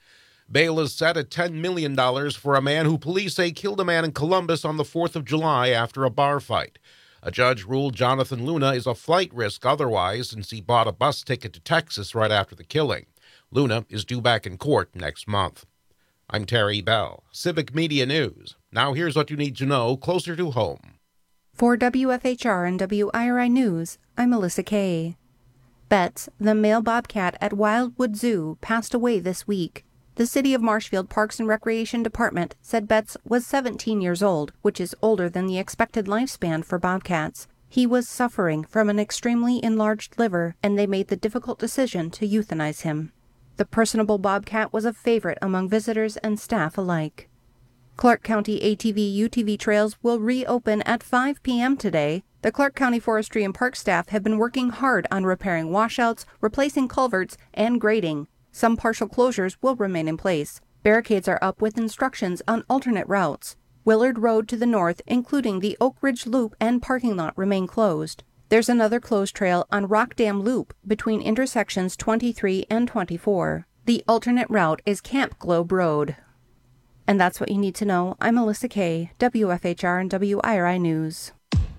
Bail is set at ten million dollars for a man who police say killed a man in Columbus on the fourth of July after a bar fight. A judge ruled Jonathan Luna is a flight risk otherwise since he bought a bus ticket to Texas right after the killing. Luna is due back in court next month. I'm Terry Bell, Civic Media News. Now here's what you need to know closer to home. For W F H R and W I R I News, I'm Melissa Kay. Betts, the male bobcat at Wildwood Zoo, passed away this week. The City of Marshfield Parks and Recreation Department said Betts was seventeen years old, which is older than the expected lifespan for bobcats. He was suffering from an extremely enlarged liver, and they made the difficult decision to euthanize him. The personable bobcat was a favorite among visitors and staff alike. Clark County A T V U T V trails will reopen at five p.m. today. The Clark County Forestry and Park staff have been working hard on repairing washouts, replacing culverts, and grading. Some partial closures will remain in place. Barricades are up with instructions on alternate routes. Willard Road to the north, including the Oak Ridge Loop and parking lot, remain closed. There's another closed trail on Rock Dam Loop between intersections twenty-three and twenty-four. The alternate route is Camp Globe Road. And that's what you need to know. I'm Melissa Kay, W F H R and W I R I News.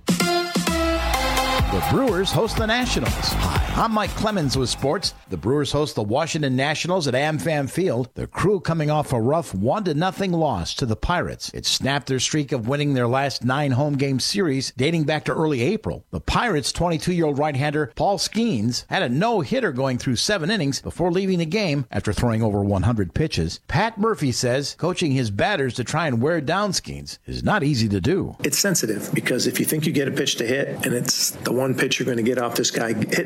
The Brewers host the Nationals. Hi, I'm Mike Clemens with sports. The Brewers host the Washington Nationals at AmFam Field. The Crew coming off a rough one to nothing loss to the Pirates. It snapped their streak of winning their last nine home game series dating back to early April. The Pirates' twenty-two-year-old right-hander Paul Skeens had a no-hitter going through seven innings before leaving the game after throwing over one hundred pitches. Pat Murphy says coaching his batters to try and wear down Skeens is not easy to do. It's sensitive because if you think you get a pitch to hit and it's the one pitch you're going to get off this guy hitting the off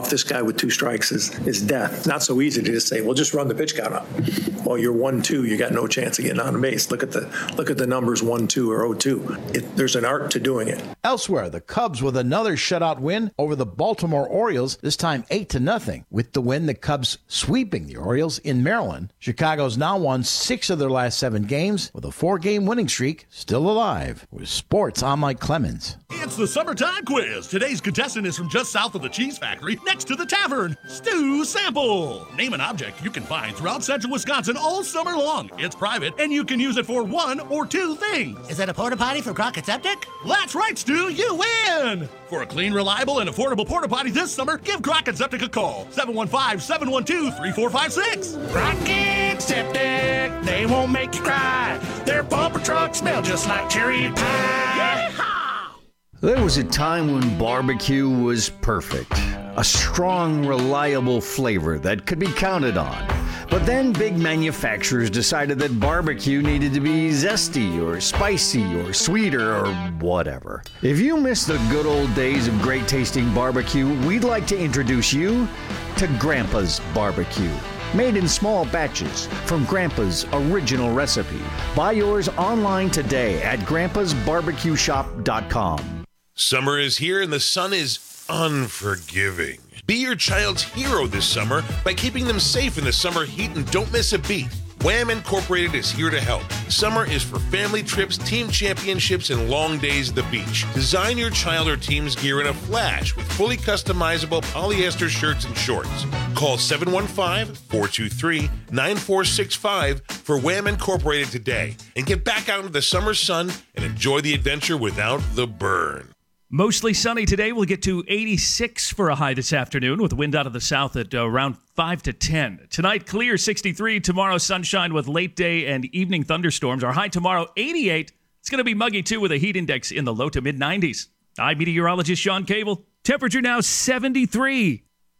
off this guy with two strikes is, is death. Not so easy to just say, well, just run the pitch count up. Well, you're one two, you got no chance of getting on the base. Look at the look at the numbers one two or oh two. It, there's an art to doing it. Elsewhere, the Cubs with another shutout win over the Baltimore Orioles, this time eight to nothing. With the win, the Cubs sweeping the Orioles in Maryland. Chicago's now won six of their last seven games with a four-game winning streak still alive. With sports, I'm Mike Clemens. It's the summertime quiz. Today's contestant is from just south of the cheese factory, next to the tavern. Stu Sample. Name an object you can find throughout central Wisconsin all summer long. It's private, and you can use it for one or two things. Is that a porta potty for Crockett Septic? That's right, Stu. You win. For a clean, reliable, and affordable porta potty this summer, give Crockett Septic a call. seven one five, seven one two, three four five six. Crockett Septic, they won't make you cry. Their bumper trucks smell just like cherry pie. Yeehaw! There was a time when barbecue was perfect. A strong, reliable flavor that could be counted on. But then big manufacturers decided that barbecue needed to be zesty or spicy or sweeter or whatever. If you miss the good old days of great tasting barbecue, we'd like to introduce you to Grandpa's Barbecue. Made in small batches from Grandpa's original recipe. Buy yours online today at grandpas barbecue shop dot com. Summer is here and the sun is unforgiving. Be your child's hero this summer by keeping them safe in the summer heat and don't miss a beat. Wham Incorporated is here to help. Summer is for family trips, team championships, and long days at the beach. Design your child or team's gear in a flash with fully customizable polyester shirts and shorts. Call seven one five, four two three, nine four six five for Wham Incorporated today and get back out into the summer sun and enjoy the adventure without the burn. Mostly sunny today. We'll get to eighty-six for a high this afternoon with wind out of the south at uh, around five to ten. Tonight, clear sixty-three. Tomorrow, sunshine with late day and evening thunderstorms. Our high tomorrow, eighty-eight. It's going to be muggy, too, with a heat index in the low to mid nineties. I'm meteorologist Sean Cable. Temperature now seventy-three.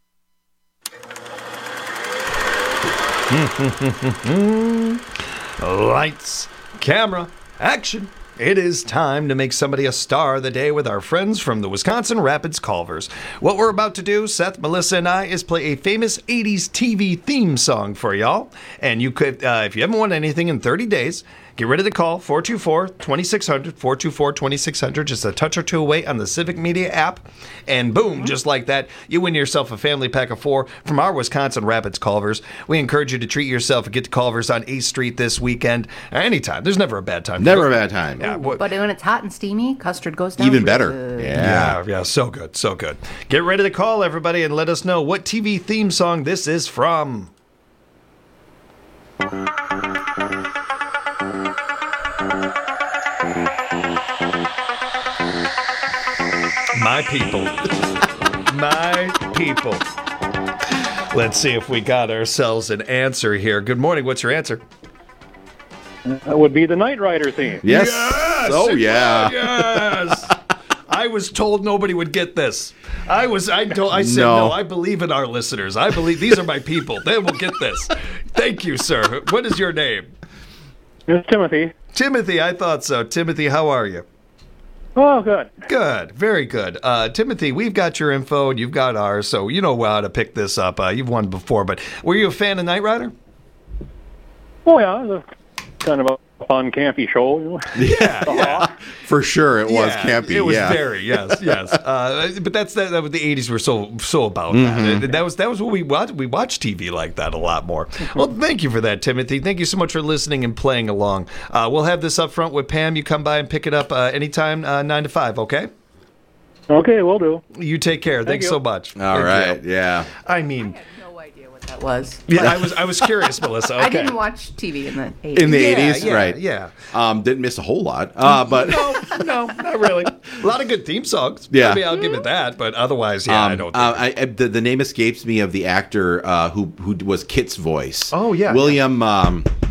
Lights, camera, action. It is time to make somebody a star of the day with our friends from the Wisconsin Rapids Culvers. What we're about to do, Seth, Melissa, and I, is play a famous eighties T V theme song for y'all. And you could, uh, if you haven't won anything in thirty days, get ready to call four two four, two six zero zero, four two four, two six zero zero, just a touch or two away on the Civic Media app. And boom, just like that, you win yourself a family pack of four from our Wisconsin Rapids Culvers. We encourage you to treat yourself and get to Culvers on eighth Street this weekend or anytime. There's never a bad time. Never a bad time. Yeah, but when it's hot and steamy, custard goes down. Even better. Good. Yeah. yeah, yeah, so good, so good. Get ready to call, everybody, and let us know what T V theme song this is from. My people. My people. Let's see if we got ourselves an answer here. Good morning. What's your answer? That would be the Knight Rider theme. Yes. Yes. Oh, yeah. Yes. I was told nobody would get this. I was. I told. I said no. no. I believe in our listeners. I believe these are my people. They will get this. Thank you, sir. What is your name? It's Timothy. Timothy. I thought so. Timothy, how are you? Oh, good. Good. Very good. Uh, Timothy, we've got your info and you've got ours, so you know how to pick this up. Uh, you've won before, but were you a fan of Knight Rider? Oh, yeah. It was kind of a fun, campy show. You know? Yeah, yeah. For sure, it was yeah, campy. It was yeah. very, yes, yes. Uh, but that's that. that was the eighties were so so about Mm-hmm. that. That was that was what we watched. We watched T V like that a lot more. Well, thank you for that, Timothy. Thank you so much for listening and playing along. Uh, we'll have this up front with Pam. You come by and pick it up uh, anytime, uh, nine to five. Okay. Okay, we'll do. You take care. Thank Thanks you. so much. All Thank right. you. Yeah. I mean. That was. Yeah, I was I was curious, Melissa. Okay. I didn't watch T V in the eighties. In the Yeah, eighties, yeah, right? yeah. Um, didn't miss a whole lot, uh, but no, no, not really. A lot of good theme songs. Yeah. I mean, I'll give it that, but otherwise, yeah, um, I don't. Uh, Think I, I, the, the name escapes me of the actor uh, who who was Kit's voice. Oh, yeah. William. Um,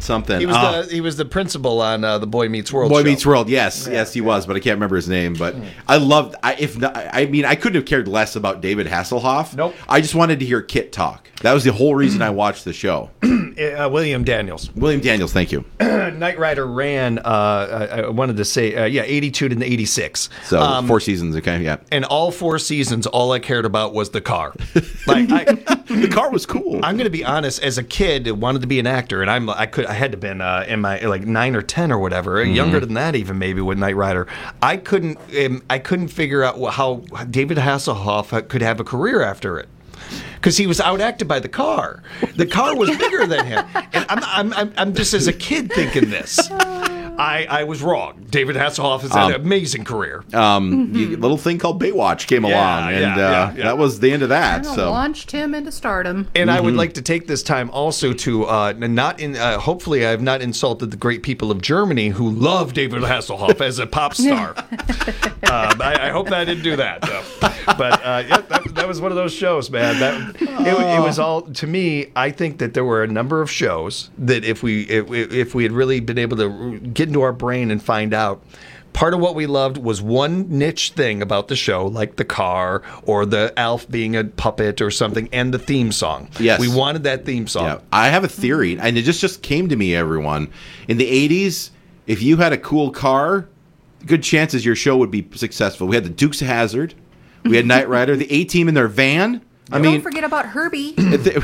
something. He was Oh. the he was the principal on uh, the Boy Meets World. Boy show. Meets World, yes, Yeah, yes, he was, but I can't remember his name. But I loved. I if not, I mean, I couldn't have cared less about David Hasselhoff. Nope. I just wanted to hear Kit talk. That was the whole reason I watched the show. uh, William Daniels. William Daniels, thank you. Knight Rider ran. Uh, I, I wanted to say, uh, yeah, eighty-two to eighty-six. So Um, four seasons, okay, yeah. And all four seasons, all I cared about was the car. Like I, the car was cool. I'm going to be honest. As a kid, I wanted to be an actor, and I'm I could I had to been uh, in my like nine or ten or whatever, Mhm. younger than that even maybe with Knight Rider. I couldn't um, I couldn't figure out how David Hasselhoff could have a career after it. Because he was outacted by the car. The car was bigger than him. And I'm, I'm, I'm, I'm just as a kid thinking this. I, I was wrong. David Hasselhoff has had Um, an amazing career. Um, the little thing called Baywatch came Yeah, along, and yeah, uh, yeah, yeah. that was the end of that. Kinda So launched him into stardom. And I Mm-hmm. would like to take this time also to uh, not in. Uh, hopefully, I have not insulted the great people of Germany who love David Hasselhoff as a pop star. um, I, I hope I didn't do that, though. But uh, yeah, that, that was one of those shows, man. That it, it was all to me. I think that there were a number of shows that if we if, if we had really been able to get into our brain and find out. Part of what we loved was one niche thing about the show, like the car or the Alf being a puppet or something, and the theme song. Yes. We wanted that theme song. yeah, I have a theory, and it just just came to me. Everyone in the eighties, if you had a cool car, good chances your show would be successful. We had the Dukes of Hazzard, we had Knight Rider, the A-Team in their van. I Don't mean, forget about Herbie.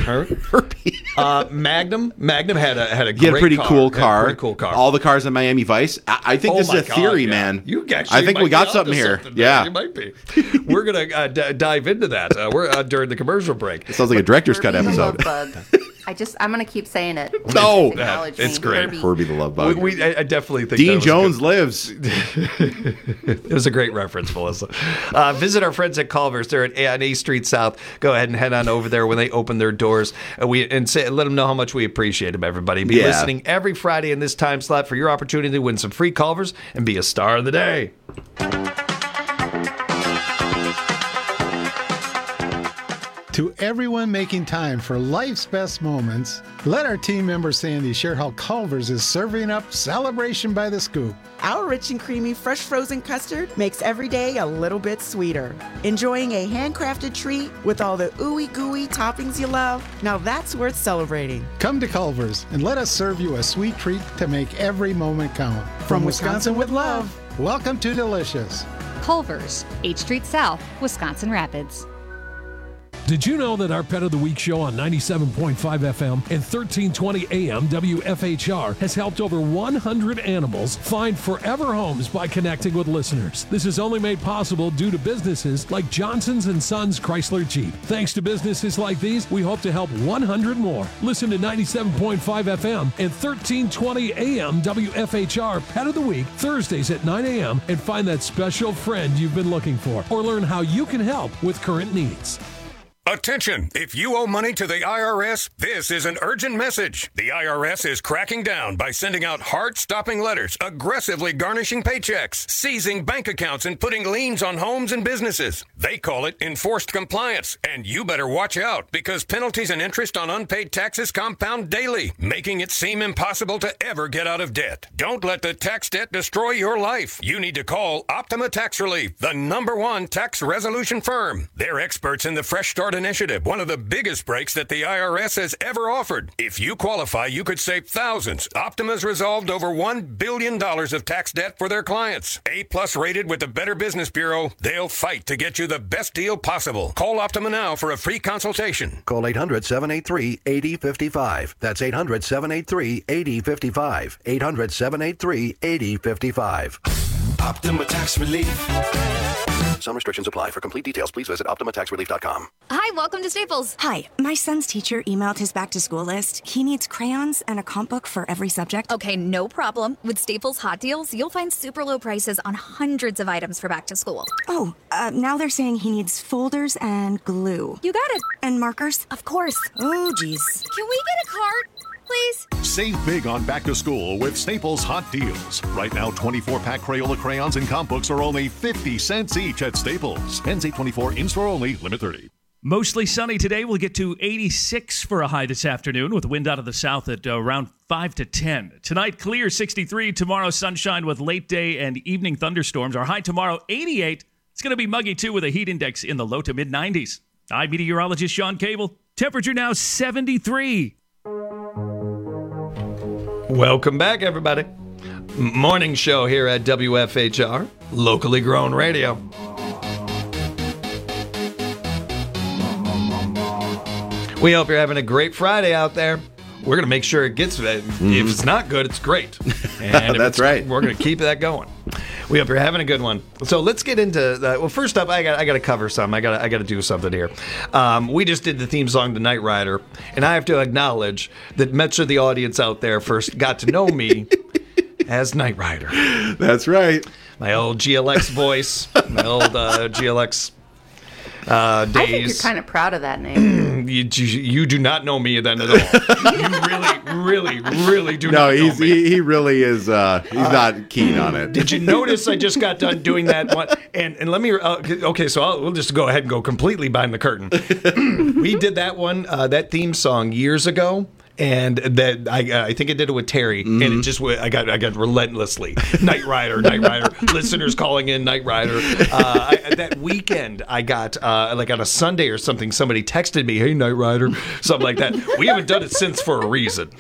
uh, Magnum, Magnum had a had a he had a great pretty car. cool Had a car. pretty cool car. All the cars in Miami Vice. I, I think Oh this is my a God, theory, yeah. man. You actually I think might we got be something onto here. something there. Yeah, You might be. We're gonna uh, d- dive into that. Uh, we're uh, during the commercial break. It sounds like a director's cut Herbie the episode. Love Bug. I just, I'm going to keep saying it. No, Acknowledge it's me, great. Herbie. Herbie the Love Bug. We, we, I, I definitely think that Dean was a Jones good- lives. It was a great reference, Melissa. Uh, visit our friends at Culver's. They're at A, on A Street South. Go ahead and head on over there when they open their doors. Uh, we and say, let them know how much we appreciate them. Everybody, be Yeah. listening every Friday in this time slot for your opportunity to win some free Culver's and be a star of the day. To everyone making time for life's best moments, let our team member Sandy share how Culver's is serving up Celebration by the Scoop. Our rich and creamy fresh frozen custard makes every day a little bit sweeter. Enjoying a handcrafted treat with all the ooey gooey toppings you love? Now that's worth celebrating. Come to Culver's and let us serve you a sweet treat to make every moment count. From Wisconsin with love, welcome to Delicious. Culver's, eighth Street South, Wisconsin Rapids. Did you know that our Pet of the Week show on ninety-seven point five F M and thirteen twenty A M W F H R has helped over one hundred animals find forever homes by connecting with listeners? This is only made possible due to businesses like Johnson's and Sons Chrysler Jeep. Thanks to businesses like these, we hope to help one hundred more. Listen to ninety-seven point five F M and thirteen twenty A M W F H R Pet of the Week Thursdays at nine A M and find that special friend you've been looking for, or learn how you can help with current needs. Attention! If you owe money to the I R S, this is an urgent message. The I R S is cracking down by sending out heart-stopping letters, aggressively garnishing paychecks, seizing bank accounts, and putting liens on homes and businesses. They call it enforced compliance, and you better watch out because penalties and interest on unpaid taxes compound daily, making it seem impossible to ever get out of debt. Don't let the tax debt destroy your life. You need to call Optima Tax Relief, the number one tax resolution firm. They're experts in the Fresh Start Initiative, one of the biggest breaks that the I R S has ever offered. If you qualify, you could save thousands. Optima's resolved over one billion dollars of tax debt for their clients. A-plus rated with the Better Business Bureau, they'll fight to get you the best deal possible. Call Optima now for a free consultation. Call eight hundred, seven eight three, eight zero five five. That's eight hundred, seven eight three, eight zero five five. eight hundred, seven eight three, eight zero five five. Optima Tax Relief. Some restrictions apply. For complete details, please visit optima tax relief dot com. Hi, welcome to Staples. Hi, my son's teacher emailed his back-to-school list. He needs crayons and a comp book for every subject. Okay, no problem. With Staples Hot Deals, you'll find super low prices on hundreds of items for back to school. Oh, uh, now they're saying he needs folders and glue. You got it. And markers? Of course. Oh, geez. Can we get a card, please? Save big on back to school with Staples Hot Deals. Right now, twenty-four pack Crayola crayons and comp books are only fifty cents each at Staples. Ends eight twenty-four, in-store only, limit thirty. Mostly sunny today. We'll get to eighty-six for a high this afternoon with wind out of the south at uh, around five to ten. Tonight, clear sixty-three. Tomorrow, sunshine with late day and evening thunderstorms. Our high tomorrow, eighty-eight. It's going to be muggy, too, with a heat index in the low to mid nineties. I'm meteorologist Sean Cable. Temperature now seventy-three. Welcome back, everybody. Morning show here at W F H R, locally grown radio. We hope you're having a great Friday out there. We're going to make sure it gets, mm-hmm. if it's not good, it's great. And That's right. We're going to keep that going. We hope you're having a good one. So let's get into that. Well, first up, I got I got to cover something. I got I got to do something here. Um, we just did the theme song to Knight Rider, and I have to acknowledge that much of the audience out there first got to know me as Knight Rider. That's right. My old G L X voice, my old uh, G L X uh, days. I think you're kind of proud of that name. you, you, you do not know me then at all. You really, really, really do no, not know he's, me. he, he really is, uh, he's uh, not keen on it. Did you notice I just got done doing that one? And, and let me, uh, okay, so I'll, we'll just go ahead and go completely behind the curtain. We did that one, uh, that theme song years ago. And that I, I think I did it with Terry, mm-hmm. and it just I got I got relentlessly Knight Rider, Knight Rider. Listeners calling in Knight Rider. Uh, I, that weekend, I got uh, like on a Sunday or something. Somebody texted me, "Hey, Knight Rider," something like that. We haven't done it since for a reason.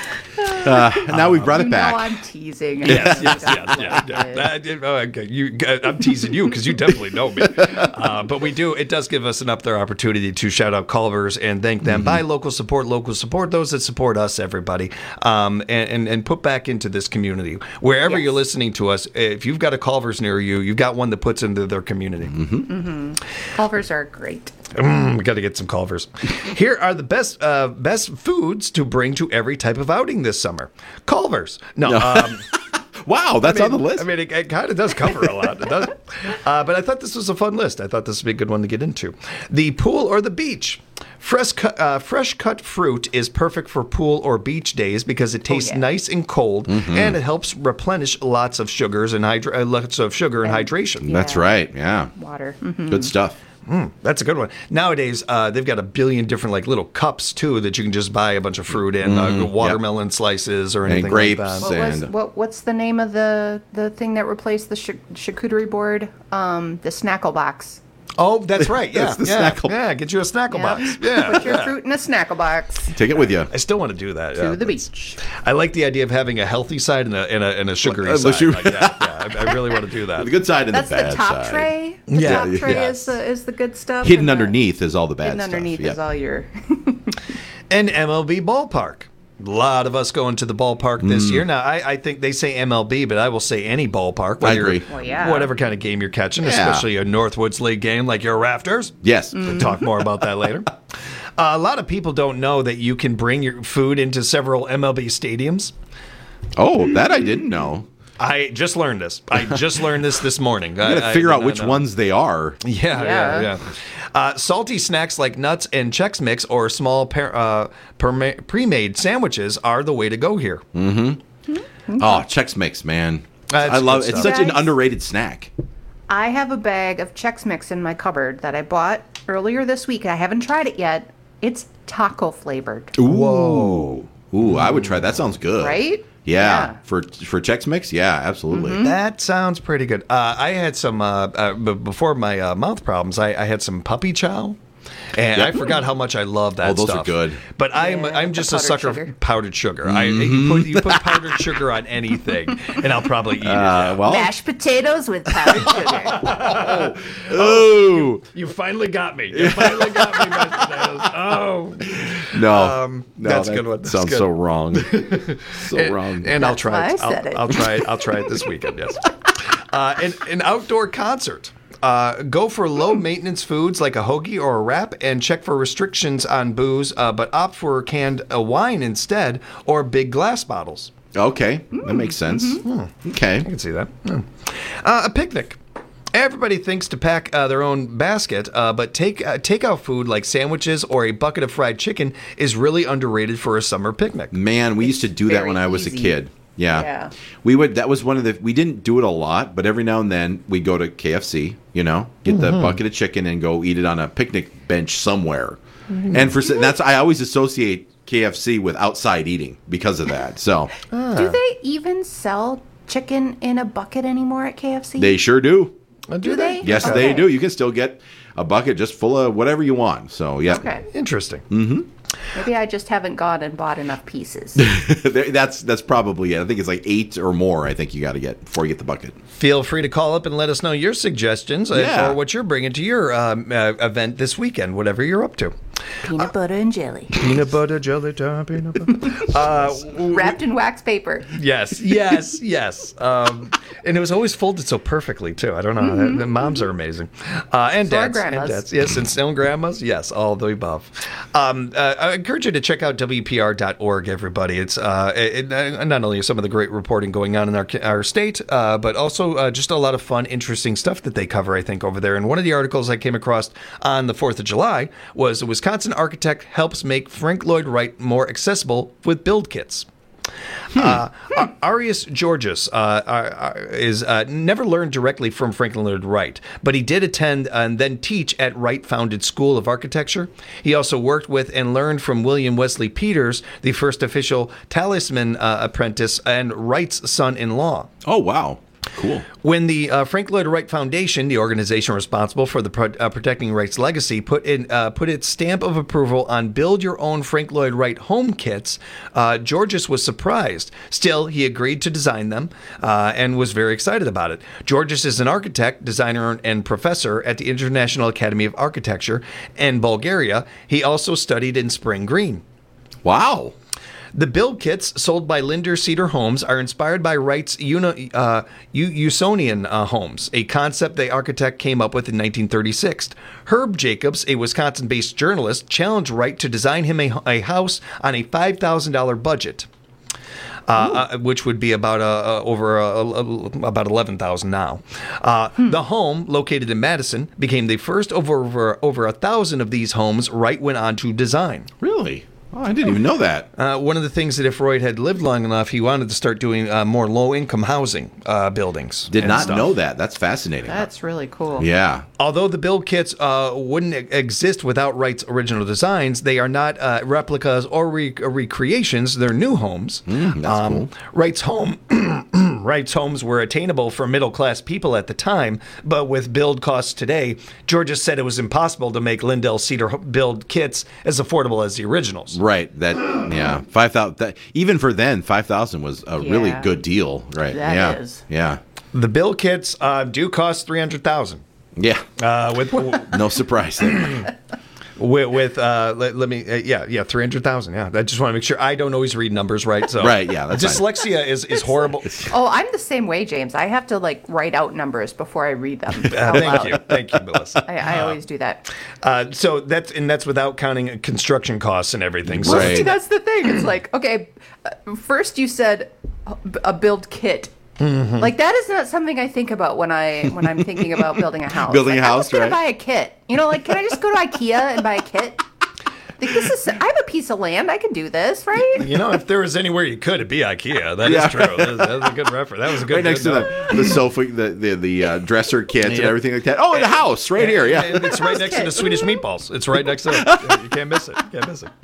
Uh, now we brought it back. No, I'm teasing. Yes, yes, yes, yeah. yeah. Uh, okay. you, I'm teasing you because you definitely know me. Uh, but we do. It does give us an up there opportunity to shout out Culver's and thank them. Mm-hmm. Buy local, support local, support those that support us, everybody, um, and, and and put back into this community wherever yes. you're listening to us. If you've got a Culver's near you, you've got one that puts into their community. Mm-hmm. Mm-hmm. Culver's are great. Mm, we got to get some Culver's. Here are the best uh, best foods to bring to every type of outing this summer. Culver's. No. no. Um, wow, that's I mean, on the list. I mean, it, it kind of does cover a lot. It does. Uh, but I thought this was a fun list. I thought this would be a good one to get into. The pool or the beach. Fresh cut, uh, fresh cut fruit is perfect for pool or beach days because it tastes oh, yeah. nice and cold, mm-hmm. and it helps replenish lots of sugars and hydra- uh, lots of sugar and, and hydration. Yeah. That's right. Yeah. Water. Mm-hmm. Good stuff. Mm, that's a good one. Nowadays, uh, they've got a billion different like little cups too that you can just buy a bunch of fruit in, mm, uh, watermelon yep. slices or anything and grapes like that. What was, and what, what's the name of the the thing that replaced the ch- charcuterie board? Um, the Snackle box. Oh, that's right. Yeah, that's the yeah, snackle. yeah. Get you a snackle Yep. box. Yeah, Put your yeah. fruit in a snackle box. Take it with you. I still want to do that. To yeah. the beach. I like the idea of having a healthy side and a and a, and a sugary uh, side sugar. like that. Yeah, I, I really want to do that. The good side and That's the bad the top side. tray. The Yeah. top tray Yeah. is the is the good stuff. Hidden and the- underneath is all the bad Hidden stuff. underneath Yep. is all your. An M L B ballpark. A lot of us going to the ballpark this Mm. year. Now, I, I think they say M L B, but I will say any ballpark. I agree. Well, yeah. Whatever kind of game you're catching, Yeah. especially a Northwoods League game like your Rafters. Yes. We'll talk more about that later. Uh, a lot of people don't know that you can bring your food into several M L B stadiums. Oh, that I didn't know. I just learned this. I just learned this this morning. You got to I- figure I out did not which know. ones they are. Yeah, yeah, Yeah. yeah. Uh, salty snacks like nuts and Chex Mix or small par- uh, perma- pre-made sandwiches are the way to go here. Mm-hmm. Oh, Chex Mix, man. That's I love good it. It's stuff. such an Guys. underrated snack. I have a bag of Chex Mix in my cupboard that I bought earlier this week. I haven't tried it yet. It's taco flavored. Ooh. Whoa. Ooh, I would try. That sounds good. Right? Yeah. Yeah. For for Chex Mix? Yeah, absolutely. Mm-hmm. That sounds pretty good. Uh, I had some, uh, uh, b- before my uh, mouth problems, I, I had some puppy chow. And Yep. I forgot how much I love that Oh, those are stuff. good. But I'm Yeah, I'm the just a powdered sucker sugar. for powdered sugar. I, you, put, you put powdered sugar on anything, and I'll probably eat Uh, it. well, Mashed potatoes with powdered sugar. ooh. You finally got me. You finally got me, mashed potatoes. Oh. No. Um, no, that's a that good one. That's sounds good. so wrong. so and, wrong. And I'll That's try why it. I said I'll, it. I'll try it. I'll try it this weekend. Yes. Uh, an, an outdoor concert. Uh, go for low maintenance foods like a hoagie or a wrap, and check for restrictions on booze, uh, but opt for canned uh, wine instead or big glass bottles. Okay, that makes sense. Mm-hmm. Okay. I can see that. Yeah. Uh, a picnic. Everybody thinks to pack uh, their own basket, uh, but take uh, takeout food like sandwiches or a bucket of fried chicken is really underrated for a summer picnic. Man, we used to do that very when I was easy. a kid. Yeah. Yeah. We would. That was one of the. We didn't do it a lot, but every now and then we go to K F C. You know, get the Mhm. bucket of chicken and go eat it on a picnic bench somewhere. And for that's I always associate K F C with outside eating because of that. So Do they even sell chicken in a bucket anymore at K F C? they sure do. Do they? Yes, Okay. they do. You can still get a bucket just full of whatever you want. So yeah. Okay. Interesting. Mm-hmm. Maybe I just haven't gone and bought enough pieces. that's that's probably it. I think it's like eight or more. I think you got to get before you get the bucket. Feel free to call up and let us know your suggestions uh, Yeah. or what you're bringing to your um, uh, event this weekend, whatever you're up to. Peanut butter and jelly. Peanut butter, jelly time, peanut butter. Uh, Wrapped in wax paper. yes, yes, yes. Um, and it was always folded so perfectly, too. I don't know. Mhm. The moms are amazing. Uh, and So are dads. And grandmas. dads. Yes, and still grandmas. Yes, all the above. Um, uh, I encourage you to check out W P R dot org, everybody. It's uh, it, it, not only some of the great reporting going on in our, our state, uh, but also uh, just a lot of fun, interesting stuff that they cover, I think, over there. And one of the articles I came across on the fourth of July was a Wisconsin architect helps make Frank Lloyd Wright more accessible with build kits. Uh, Ar- Arius Georgius uh, uh, is uh, never learned directly from Franklin Lloyd Wright, but he did attend and then teach at Wright-founded School of Architecture. He also worked with and learned from William Wesley Peters, the first official talisman uh, apprentice and Wright's son-in-law. Oh, wow. Cool. When the uh, Frank Lloyd Wright Foundation, the organization responsible for the pro- uh, protecting Wright's legacy, put in uh, put its stamp of approval on build your own Frank Lloyd Wright home kits, uh, Georges was surprised. Still, he agreed to design them uh, and was very excited about it. Georges is an architect, designer, and professor at the International Academy of Architecture in Bulgaria. He also studied in Spring Green. Wow. The build kits sold by Linder Cedar Homes are inspired by Wright's Uni- uh, U- Usonian uh, homes, a concept the architect came up with in nineteen thirty-six. Herb Jacobs, a Wisconsin-based journalist, challenged Wright to design him a, a house on a five thousand dollars budget. Uh, uh, which would be about uh, uh, over uh, uh, about eleven thousand now. Uh, The home, located in Madison, became the first of over over a thousand of these homes Wright went on to design. Really? Oh, I didn't even know that. Uh, one of the things that if Wright had lived long enough, he wanted to start doing uh, more low-income housing uh, buildings. Did and not stuff. know that. That's fascinating. That's really cool. Yeah. Although the build kits uh, wouldn't e- exist without Wright's original designs, they are not uh, replicas or re- recreations. They're new homes. Mm, that's Um, cool. Wright's home, Wright's homes were attainable for middle-class people at the time, but with build costs today, Georgia said it was impossible to make Lindell Cedar ho- build kits as affordable as the originals. Right. That. Yeah. Five thousand. Even for then, five thousand was a really Yeah. good deal. Right. That yeah. is. Yeah. The build kits uh, do cost three hundred thousand. Yeah. Uh, with no surprise there. With, with uh, let, let me, uh, yeah, yeah, three hundred thousand. Yeah, I just want to make sure I don't always read numbers right. So Right, yeah, that's fine. dyslexia is is horrible. Oh, I'm the same way, James. I have to like write out numbers before I read them. Uh, out thank loud. you, thank you, Melissa. I, I always do that. Uh, so that's and that's without counting construction costs and everything. So Well, see, that's the thing. It's like, okay, uh, first you said a build kit. Mhm. Like that is not something I think about when I when I'm thinking about building a house. Building Like, a I'm house, just gonna right? buy a kit. You know, like can I just go to IKEA and buy a kit? Like this is I have a piece of land. I can do this, right? you know, if there was anywhere you could, it'd be IKEA. That is Yeah. true. That was, that was a good reference. That was a good. Right next to good the, the sofa, the the, the uh, dresser kit and Yeah. everything like that. Oh, in the house, right here. Yeah. And it's right next to the Swedish meatballs. It's right next to it. You can't miss it. You can't miss it.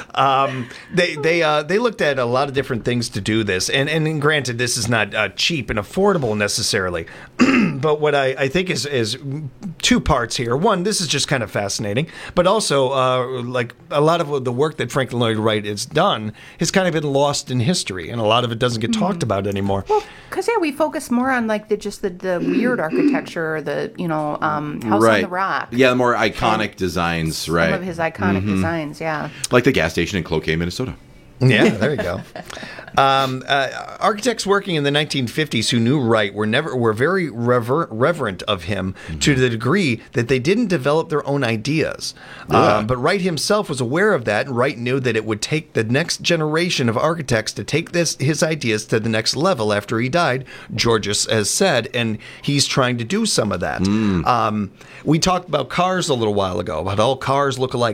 Um, they they uh, they looked at a lot of different things to do this, and and granted, this is not uh, cheap and affordable necessarily. But what I, I think is is two parts here. One, this is just kind of fascinating, but also uh, like a lot of the work that Franklin Lloyd Wright has done has kind of been lost in history, and a lot of it doesn't get talked about anymore. Because yeah, we focus more on like the just the, the weird architecture, the you know um, House right. on the Rock. Yeah, the more iconic designs, right? Some of his iconic Mhm. designs, yeah. Like the gas station in Cloquet, Minnesota. Yeah, there you go. Um, uh, architects working in the nineteen fifties who knew Wright were never were very rever- reverent of him to the degree that they didn't develop their own ideas. Yeah. Uh, but Wright himself was aware of that, and Wright knew that it would take the next generation of architects to take this his ideas to the next level after he died. Georges has said, and he's trying to do some of that. Um, we talked about cars a little while ago, about all cars look alike now.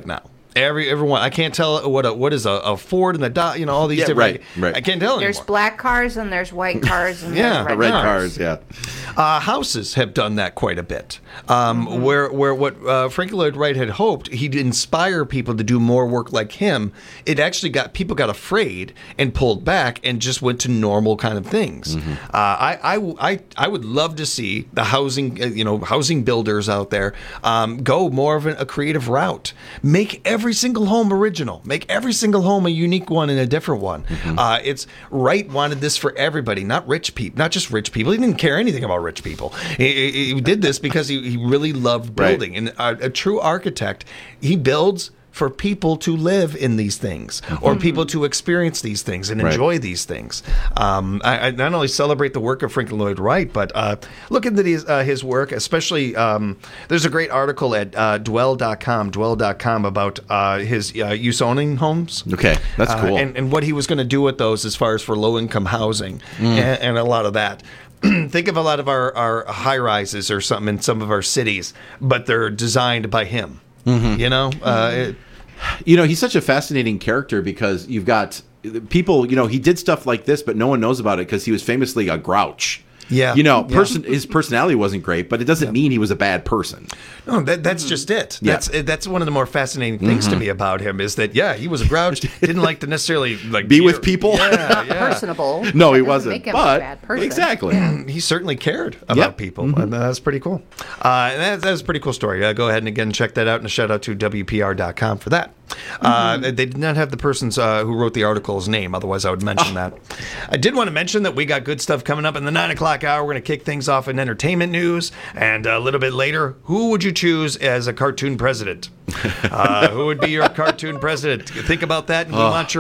Every everyone, I can't tell what a, what is a, a Ford and a dot. You know, all these Yeah, different. right, right. I can't tell anymore. There's black cars and there's white cars and Yeah, there's red, Red cars. cars, yeah. Uh, houses have done that quite a bit. Um, Mm-hmm. Where where what uh, Frank Lloyd Wright had hoped he'd inspire people to do more work like him, it actually got people got afraid and pulled back and just went to normal kind of things. Mm-hmm. Uh, I, I I I would love to see the housing uh, you know housing builders out there um, go more of an, a creative route. Make every single home original. Make every single home a unique one and a different one. Mm-hmm. Uh, it's Wright wanted this for everybody, not rich people, not just rich people. He didn't care anything about rich people. He, he, he did this because he, he really loved building. Right. And a, a true architect, he builds for people to live in these things or people to experience these things and Right. enjoy these things. Um, I, I not only celebrate the work of Franklin Lloyd Wright, but uh, look into his, uh, his work, especially um, there's a great article at uh, dwell dot com, dwell dot com about uh, his uh, use owning homes. Okay, that's Uh, cool. and, and what he was going to do with those as far as for low-income housing Mm. and, and a lot of that. Think of a lot of our, our high-rises or something in some of our cities, but they're designed by him. Mhm. You know? Uh, it, You know, he's such a fascinating character because you've got people, you know, he did stuff like this, but no one knows about it because he was famously a grouch. Yeah. You know, Yeah. person his personality wasn't great, but it doesn't mean he was a bad person. No, that, that's just it. Yeah. That's that's one of the more fascinating things to Mhm. me about him is that yeah, he was a grouch, didn't like to necessarily like Be with people. Yeah, yeah. Personable. No, he Doesn't wasn't, make him but- a bad person. exactly. Yeah. He certainly cared about Yep. people, Mhm. and that's pretty cool. Uh, and that, that's a pretty cool story. Uh, go ahead and again check that out, and a shout out to W P R dot com for that. Uh, they did not have the person's uh, who wrote the article's name, otherwise I would mention that. I did want to mention that we got good stuff coming up in the nine o'clock hour. We're going to kick things off in entertainment news, and a little bit later, who would you choose as a cartoon president? Uh, who would be your cartoon president? Think about that, and we Oh. want your